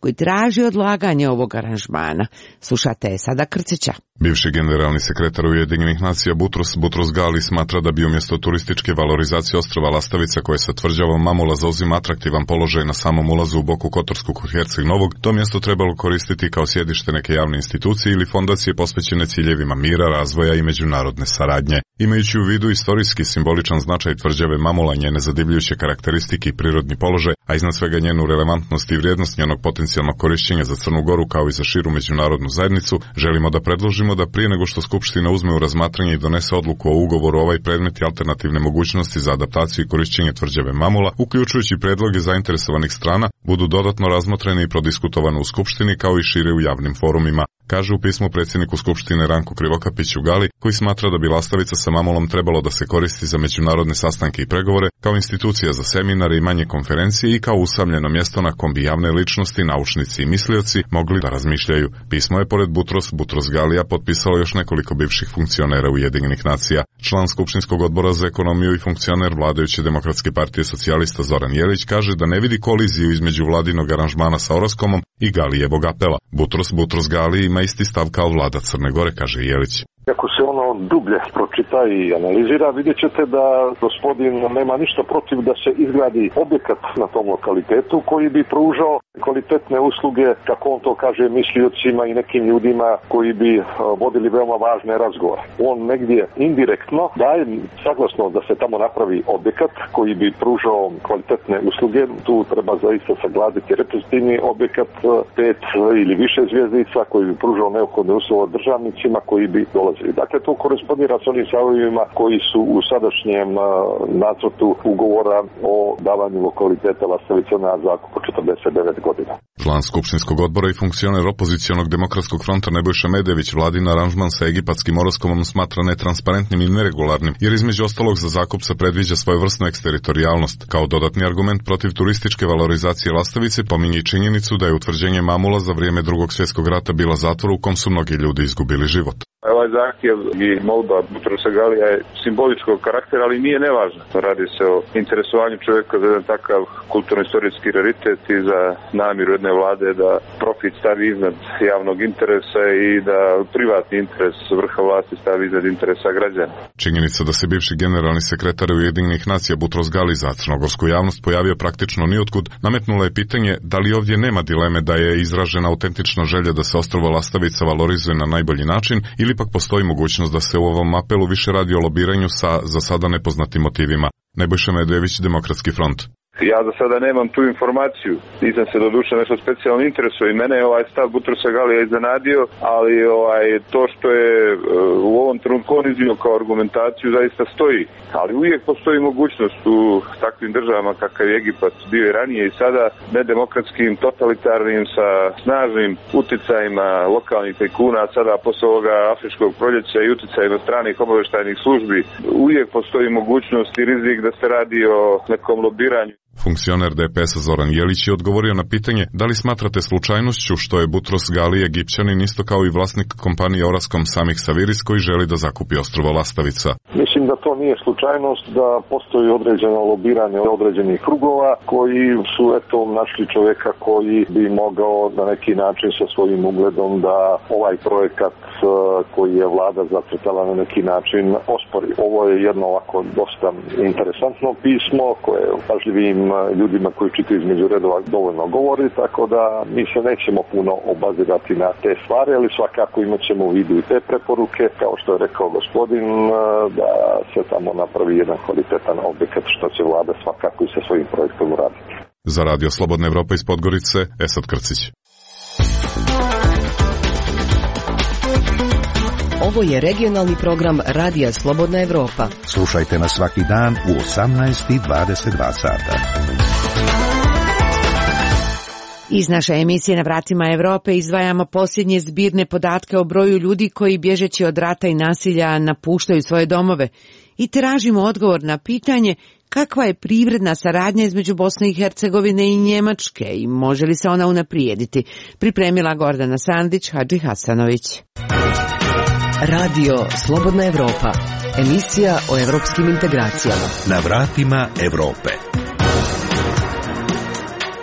koji traži odlaganje ovog aranžmana. Slušate sada Krcića.
Bivši generalni sekretar Ujedinjenih nacija Butros Butros Gali smatra da bi umjesto turističke valorizacije ostrva Lastavica, koje sa tvrđavom Mamula zauzima atraktivan položaj na samom ulazu u Boku Kotorsku kod Herceg Novog, to mjesto trebalo koristiti kao sjedište neke javne institucije ili fondacije posvećene ciljevima mira, razvoja i međunarodne saradnje. Imajući u vidu istorijski simboličan značaj tvrđave Mamula, njene zadivljujuće karakteristike i prirodni položaj, a iznad svega njenu relevantnost i vrijednost njenog potencijalnog korišćenja za Crnu Goru kao i za širu međunarodnu zajednicu, želimo da predložimo da prije nego što Skupština uzme u razmatranje i donese odluku o ugovoru ovaj predmet i alternativne mogućnosti za adaptaciju i korišćenje tvrđave Mamula, uključujući predloge zainteresovanih strana, budu dodatno razmotrene i prodiskutovane u Skupštini kao i šire u javnim forumima, kaže u pismu predsjedniku Skupštine Ranku Krivokapiću Gali, koji smatra da bi Lastavica sa Mamulom trebalo da se koristi za međunarodne sastanke i pregovore, kao institucija za seminare i manje konferencije i kao usamljeno mjesto na kom bi javne ličnosti, naučnici i mislioci mogli da razmišljaju. Pismo je pored Butros Butros Galija potpisalo još nekoliko bivših funkcionera Ujedinjenih nacija. Član Skupštinskog odbora za ekonomiju i funkcioner vladajuće Demokratske partije socijalista Zoran Jelić kaže da ne vidi koliziju između vladinog aranžmana sa Oraskomom i Galijevog apela. Butros Butros Gali ima isti stav kao vlada Crne Gore, kaže Jelić.
Ako se ono dublje pročita i analizira, vidjet ćete da gospodin nema ništa protiv da se izgradi objekat na tom lokalitetu koji bi pružao kvalitetne usluge, kako on to kaže, misliocima i nekim ljudima koji bi vodili veoma važne razgovore. On negdje indirektno daje saglasno da se tamo napravi objekat koji bi pružao kvalitetne usluge. Tu treba zaista saglasiti reprezentativni objekat pet ili više zvjezdica koji bi pružao neophodne uslove državnicima koji bi dolazili. Dakle, to korespondira s onim stavovima koji su u sadašnjem nacrtu ugovora o davanju lokaliteta Lastavica na zakup četrdeset devet godina.
Član Skupštinskog odbora i funkcioner opozicionog demokratskog fronta Nebojša Medević vladin aranžman sa egipatskim Oraskomom smatra netransparentnim i neregularnim, jer između ostalog za zakup se predviđa svojevrsnu eksteritorijalnost. Kao dodatni argument protiv turističke valorizacije Lastavice pominje i činjenicu da je utvrđenje Mamula za vrijeme Drugog svjetskog rata bila zatvor u kom su mnogi ljudi izgubili život.
Ovaj zahtjev i molba Butrosa Galija je simboličkog karaktera, ali nije nevažno. Radi se o interesovanju čovjeka za jedan takav kulturno-istorijski raritet i za namjeru jedne vlade da profit stavi iznad javnog interesa i da privatni interes vrha vlasti stavi iznad interesa građana.
Činjenica da se bivši generalni sekretar Ujedinjenih nacija Butros Gali za crnogorsku javnost pojavio praktično niotkud, nametnula je pitanje da li ovdje nema dileme da je izražena autentična želja da se ostrvo Lastavica valorizuje na najbolji način, ili ipak postoji mogućnost da se u ovom apelu više radi o lobiranju sa za sada nepoznatim motivima. Nebojša Medević, Demokratski front.
Ja za sada nemam tu informaciju, nisam se doduše nešto specijalno interesuo i mene je ovaj stav Butrosa Galija iznenadio, ali ovaj, to što je u ovom trenutku on iznio kao argumentaciju zaista stoji, ali uvijek postoji mogućnost u takvim državama kakav je Egipat bio i ranije i sada nedemokratskim, totalitarnim, sa snažnim uticajima lokalnih tajkuna, a sada posle ovoga afričkog proljeća i uticajima stranih obavještajnih službi, uvijek postoji mogućnost i rizik da se radi o nekom lobiranju.
Funkcioner D P S-a Zoran Jelić je odgovorio na pitanje da li smatrate slučajnošću što je Butros Gali Egipćanin isto kao i vlasnik kompanije Oraskom Samih Saviris koji želi da zakupi ostrvo Lastavica.
Mislim da to nije slučajnost, da postoji određeno lobiranje određenih krugova koji su eto našli čovjeka koji bi mogao na neki način sa svojim ugledom da ovaj projekat koji je vlada zacrtala na neki način ospori. Ovo je jedno ovako dosta interesantno pismo koje pažljivim ljudima koji čitaju između redova dovoljno govori, tako da mi se nećemo puno obazirati na te stvari, ali svakako imat ćemo u vidu i te preporuke, kao što je rekao gospodin, da se tamo napravi jedan kvalitetan objekat, što će vlada svakako i sa svojim projektom uraditi.
Za Radio Slobodna Evropa iz Podgorice, Esad Krcić.
Ovo je regionalni program Radija Slobodna Evropa.
Slušajte nas svaki dan u osamnaest i dvadeset dva sata.
Iz naše emisije Na vratima Evrope izdvajamo posljednje zbirne podatke o broju ljudi koji bježeći od rata i nasilja napuštaju svoje domove i tražimo odgovor na pitanje kakva je privredna saradnja između Bosne i Hercegovine i Njemačke i može li se ona unaprijediti. Pripremila Gordana Sandić, Hadži Hasanović.
Radio Slobodna Evropa, emisija o evropskim integracijama.
Na vratima Evrope.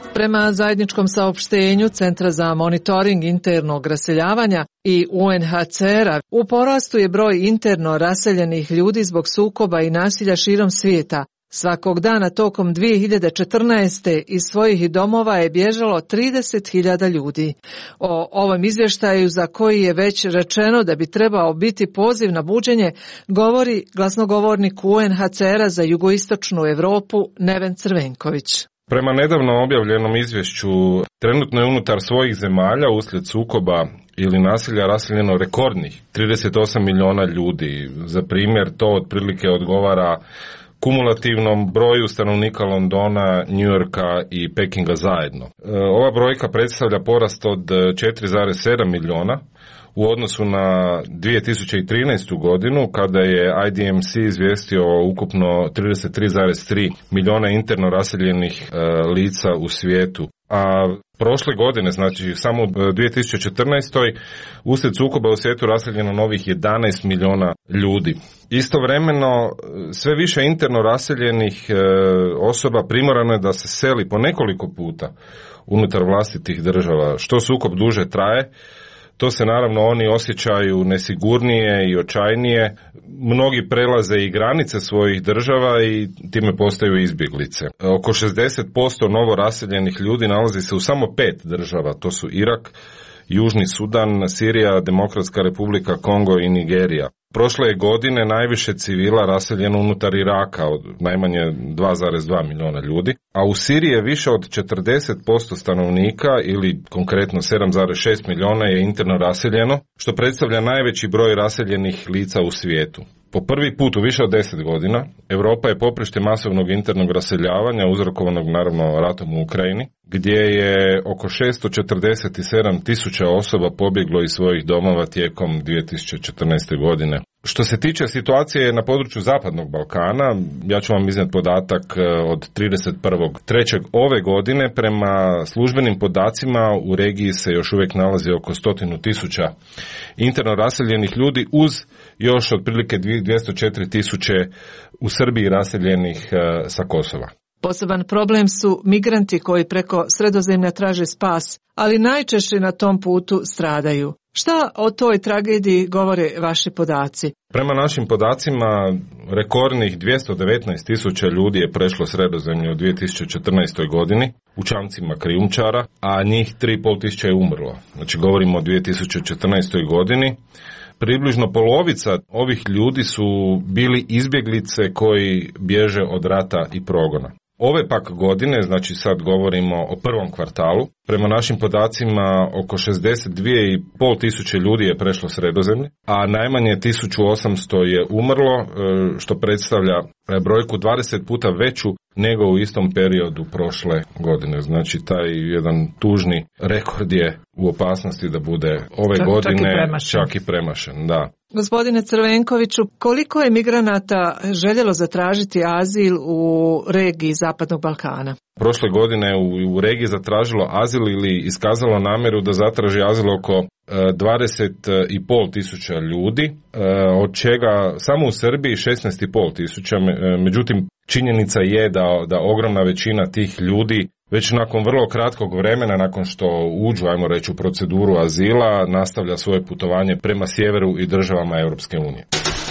Prema zajedničkom saopštenju Centra za monitoring internog raseljavanja i U N H C R-a, u porastu je broj interno raseljenih ljudi zbog sukoba i nasilja širom svijeta. Svakog dana tokom dvije hiljade četrnaeste iz svojih domova je bježalo trideset hiljada ljudi. O ovom izvještaju, za koji je već rečeno da bi trebao biti poziv na buđenje, govori glasnogovornik U N H C R-a za jugoistočnu Europu Neven Crvenković.
Prema nedavno objavljenom izvješću, trenutno je unutar svojih zemalja uslijed sukoba ili nasilja raseljeno rekordnih trideset osam milijuna ljudi. Za primjer, to otprilike odgovara kumulativnom broju stanovnika Londona, New Yorka i Pekinga zajedno. Ova brojka predstavlja porast od četiri zarez sedam milijuna u odnosu na dvije tisuće trinaestu godinu, kada je I D M C izvijestio o ukupno trideset tri zarez tri milijuna interno raseljenih e, lica u svijetu. A prošle godine, znači samo u dvije tisuće četrnaestoj uslijed sukoba u svijetu raseljeno novih jedanaest milijuna ljudi. Istovremeno, sve više interno raseljenih e, osoba primorano je da se seli po nekoliko puta unutar vlastitih država. Što sukob duže traje, to se naravno oni osjećaju nesigurnije i očajnije. Mnogi prelaze i granice svojih država i time postaju izbjeglice. Oko šezdeset posto novo raseljenih ljudi nalazi se u samo pet država. To su Irak, Južni Sudan, Sirija, Demokratska Republika Kongo i Nigerija. Prošle je godine najviše civila raseljeno unutar Iraka, od najmanje dva zarez dva milijuna ljudi, a u Siriji je više od četrdeset posto stanovnika, ili konkretno sedam zarez šest milijuna, je interno raseljeno, što predstavlja najveći broj raseljenih lica u svijetu. Po prvi put u više od deset godina Europa je poprište masovnog internog raseljavanja, uzrokovanog naravno ratom u Ukrajini, gdje je oko šesto četrdeset sedam tisuća osoba pobjeglo iz svojih domova tijekom dvije tisuće četrnaeste godine. Što se tiče situacije na području Zapadnog Balkana, ja ću vam iznijeti podatak od trideset prvog trećeg ove godine. Prema službenim podacima u regiji se još uvijek nalazi oko stotinu tisuća interno raseljenih ljudi, uz još otprilike dvjesto četiri tisuće u Srbiji raseljenih sa Kosova.
Poseban problem su migranti koji preko Sredozemlja traže spas, ali najčešće na tom putu stradaju. Šta o toj tragediji govore vaši podaci?
Prema našim podacima, rekordnih dvjesto devetnaest tisuća ljudi je prešlo Sredozemlje u dvije tisuće četrnaestoj godini u čamcima krijumčara, a njih tri i pol tisuće je umrlo. Znači govorimo o dvije tisuće četrnaestoj godini. Približno polovica ovih ljudi su bili izbjeglice koji bježe od rata i progona. Ove pak godine, znači sad govorimo o prvom kvartalu, prema našim podacima oko šezdeset dvije i pol tisuće ljudi je prešlo Sredozemlje, a najmanje tisuću osamsto je umrlo, što predstavlja brojku dvadeset puta veću nego u istom periodu prošle godine. Znači taj jedan tužni rekord je u opasnosti da bude ove čak, godine čak i premašen. Čak i premašen, da.
Gospodine Crvenkoviću, koliko je migranata željelo zatražiti azil u regiji Zapadnog Balkana?
Prošle godine u, u regiji zatražilo azil ili iskazalo namjeru da zatraži azil oko dvadeset i pol tisuća ljudi, od čega samo u Srbiji šesnaest i pol tisuća. Međutim, činjenica je da, da ogromna većina tih ljudi već nakon vrlo kratkog vremena, nakon što uđu, ajmo reći, u proceduru azila, nastavlja svoje putovanje prema sjeveru i državama Europske unije.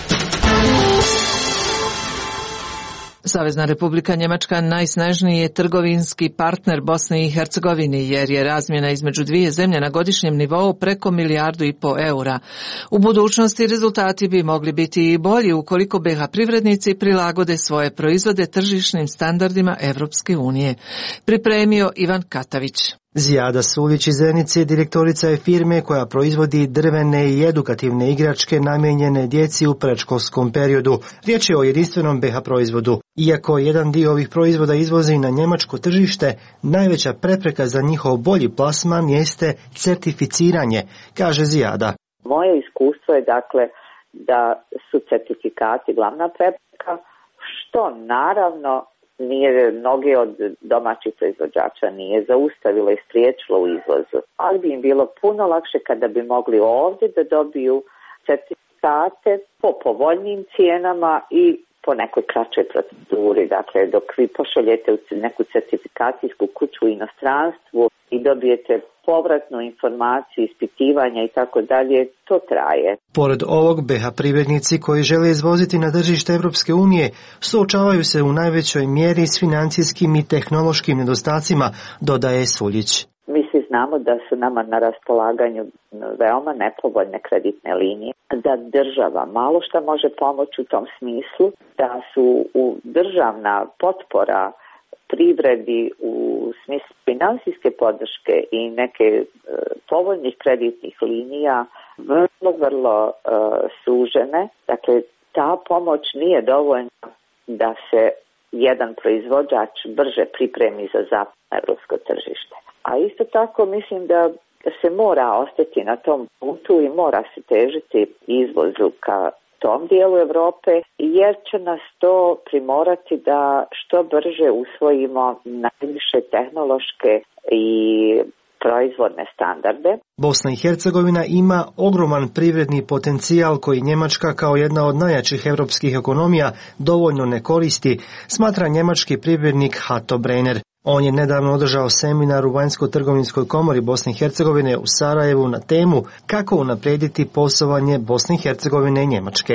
Savezna Republika Njemačka najsnažniji je trgovinski partner Bosne i Hercegovine, jer je razmjena između dvije zemlje na godišnjem nivou preko milijardu i po eura. U budućnosti rezultati bi mogli biti i bolji ukoliko B iH privrednici prilagode svoje proizvode tržišnim standardima Europske unije. Pripremio Ivan Katavić.
Zijada Sulić iz Zenice, direktorica je firme koja proizvodi drvene i edukativne igračke namijenjene djeci u predškolskom periodu. Riječ je o jedinstvenom B iH proizvodu. Iako jedan dio ovih proizvoda izvozi na njemačko tržište, najveća prepreka za njihov bolji plasman jeste certificiranje, kaže Zijada.
Moje iskustvo je dakle da su certifikati glavna prepreka, što naravno nije mnoge od domaćih proizvođača nije zaustavilo i spriječilo u izvozu. Ali bi im bilo puno lakše kada bi mogli ovdje da dobiju certifikate po povoljnim cijenama i po po nekoj kraćoj proceduri. Dakle, dok vi pošaljete u neku certifikacijsku kuću u inostranstvu i dobijete povratnu informaciju, ispitivanja i tako dalje, to traje.
Pored ovog, B H privrednici koji žele izvoziti na tržište Evropske unije suočavaju se u najvećoj mjeri s financijskim i tehnološkim nedostacima, dodaje Suljić.
Mi svi znamo da su nama na raspolaganju veoma nepovoljne kreditne linije, da država malo šta može pomoći u tom smislu, da su u državna potpora privredi u smislu finansijske podrške i neke e, povoljnih kreditnih linija vrlo, vrlo e, sužene. Dakle, ta pomoć nije dovoljna da se jedan proizvođač brže pripremi za zapadno evropsko tržište. A isto tako mislim da se mora ostati na tom putu i mora se težiti izvozu ka tom dijelu Europe, jer će nas to primorati da što brže usvojimo najviše tehnološke i proizvodne standarde.
Bosna i Hercegovina ima ogroman privredni potencijal koji Njemačka kao jedna od najjačih europskih ekonomija dovoljno ne koristi, smatra njemački privrednik Hato Brenner. On je nedavno održao seminar u Vanjsko-trgovinskoj komori Bosne i Hercegovine u Sarajevu na temu kako unaprijediti poslovanje Bosne i Hercegovine i Njemačke.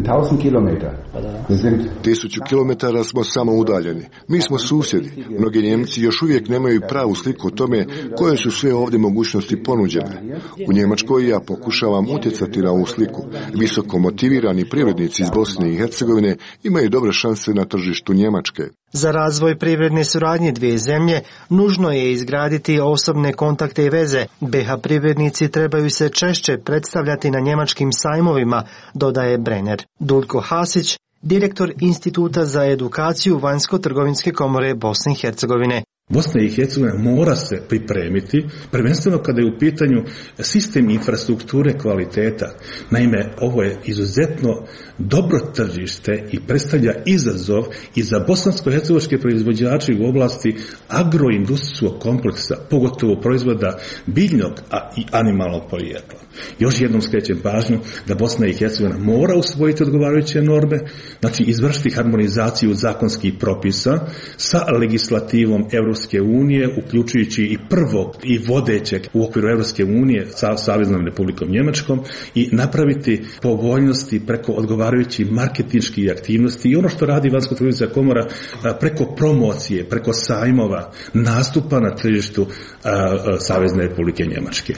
Tisuću kilometara smo samo udaljeni. Mi smo susjedi. Mnogi Njemci još uvijek nemaju pravu sliku o tome koje su sve ovdje mogućnosti ponuđene. U Njemačkoj ja pokušavam utjecati na ovu sliku. Visoko motivirani privrednici iz Bosne i Hercegovine imaju dobre šanse na tržištu Njemačke.
Za razvoj privredne suradnje dvije zemlje nužno je izgraditi osobne kontakte i veze. B H privrednici trebaju se češće predstavljati na njemačkim sajmovima, dodaje Brenner. Duljko Hasić, direktor Instituta za edukaciju Vanjsko-trgovinske komore Bosne i Hercegovine.
Bosna i Hercegovina mora se pripremiti, prvenstveno kada je u pitanju sistem infrastrukture kvaliteta. Naime, ovo je izuzetno dobro tržište i predstavlja izazov i za bosansko-hercegovačke proizvođače u oblasti agroindustrijskog kompleksa, pogotovo proizvoda biljnog a i animalnog porijekla. Još jednom skrećem pažnju da Bosna i Hercegovina mora usvojiti odgovarajuće norme, znači izvršiti harmonizaciju zakonskih propisa sa legislativom Europske unije, uključujući i prvog i vodećeg u okviru Europske unije sa Saveznom Republikom Njemačkom i napraviti povoljnosti preko odgovarajućih marketinških aktivnosti i ono što radi Vanjsko-trgovinska komora preko promocije, preko sajmova, nastupa na tržištu Savezne Republike Njemačke.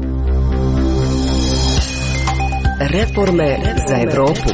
Reforme za Evropu.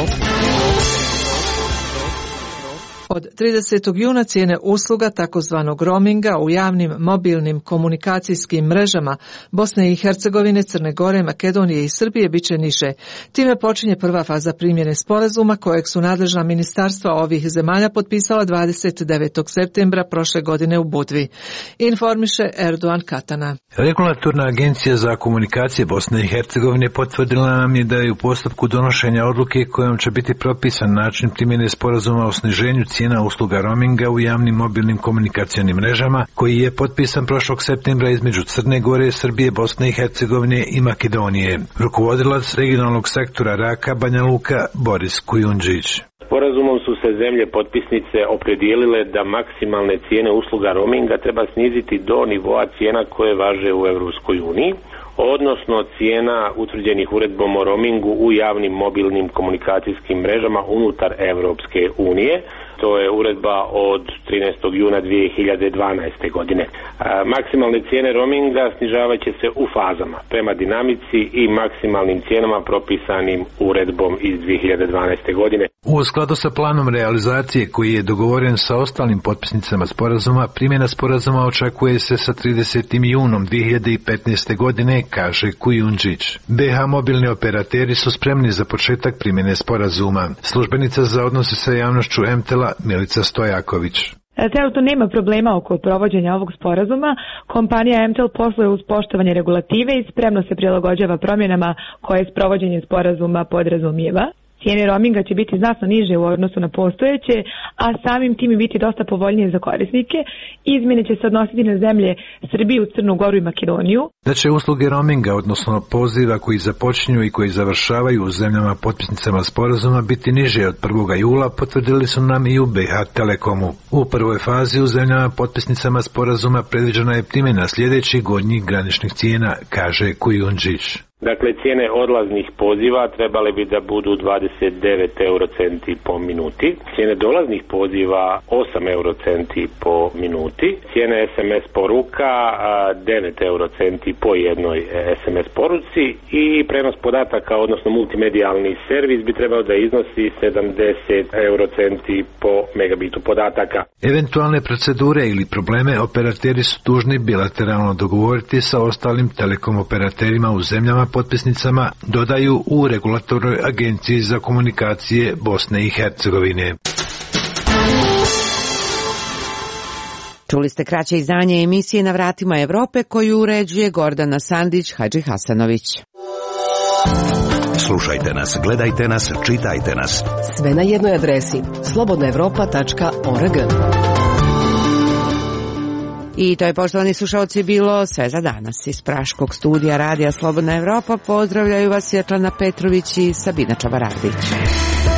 Od tridesetog juna cijene usluga takozvanog roaminga u javnim mobilnim komunikacijskim mrežama Bosne i Hercegovine, Crne Gore, Makedonije i Srbije bit će niže. Time počinje prva faza primjene sporazuma kojeg su nadležna ministarstva ovih zemalja potpisala dvadeset devetog septembra prošle godine u Budvi. Informiše Erdogan Katana.
Regulatorna agencija za komunikacije Bosne i Hercegovine potvrdila nam je da je u postupku donošenja odluke kojom će biti propisan način primjene sporazuma o sniženju cijena usluga roaminga u javnim mobilnim komunikacionim mrežama, koji je potpisan prošlog septembra između Crne Gore, Srbije, Bosne i Hercegovine i Makedonije. Rukovodilac regionalnog sektora Raka Banja Luka Boris Kujundžić.
Sporazumom su se zemlje potpisnice opredijelile da maksimalne cijene usluga roaminga treba sniziti do nivoa cijena koje važe u Europskoj uniji, odnosno cijena utvrđenih uredbom o roamingu u javnim mobilnim komunikacijskim mrežama unutar Europske unije. To je uredba od trinaestog juna dvije hiljade dvanaeste godine. A, maksimalne cijene roaminga snižavat će se u fazama prema dinamici i maksimalnim cijenama propisanim uredbom iz dvije hiljade dvanaeste godine.
U skladu sa planom realizacije koji je dogovoren sa ostalim potpisnicama sporazuma, primjena sporazuma očekuje se sa tridesetim junom dvije hiljade petnaeste godine, kaže Kujundžić. B H mobilni operateri su spremni za početak primjene sporazuma. Službenica za odnose sa javnošću Emtela Milica Stojaković.
Trenutno nema problema oko provođenja ovog sporazuma. Kompanija Emtel posluje uz poštovanje regulative i spremno se prilagođava promjenama koje sprovođenje sporazuma podrazumijeva. cijene roaminga će biti znatno niže u odnosu na postojeće, a samim tim i biti dosta povoljnije za korisnike. Izmjene će se odnositi na zemlje Srbiju, Crnu Goru i Makedoniju.
Da će usluge roaminga, odnosno poziva koji započinju i koji završavaju u zemljama potpisnicama sporazuma biti niže od prvog jula, potvrdili su nam i u B H Telekomu. U prvoj fazi u zemljama potpisnicama sporazuma predviđena je primjena sljedećih gornjih graničnih cijena, kaže Kujundžić.
Dakle, cijene odlaznih poziva trebale bi da budu dvadeset devet eurocenti po minuti, cijene dolaznih poziva osam eurocenti po minuti, cijene S M S poruka devet eurocenti po jednoj S M S poruci i prenos podataka, odnosno multimedijalni servis bi trebao da iznosi sedamdeset eurocenti po megabitu podataka.
Eventualne procedure ili probleme operateri su dužni bilateralno dogovoriti sa ostalim telekom operaterima u zemljama potpisnicama, dodaju u Regulatornoj agenciji za komunikacije Bosne i Hercegovine.
Čuli ste kraće izdanje emisije Na vratima Evrope koju uređuje Gordana Sandić Hadži Hasanović.
Slušajte nas, gledajte nas, čitajte nas.
Sve na jednoj adresi slobodna evropa tačka org.
I to je, poštovani slušalci, bilo sve za danas. Iz praškog studija Radija Slobodna Evropa pozdravljaju vas Svetlana Petrović i Sabina Čabaravdić.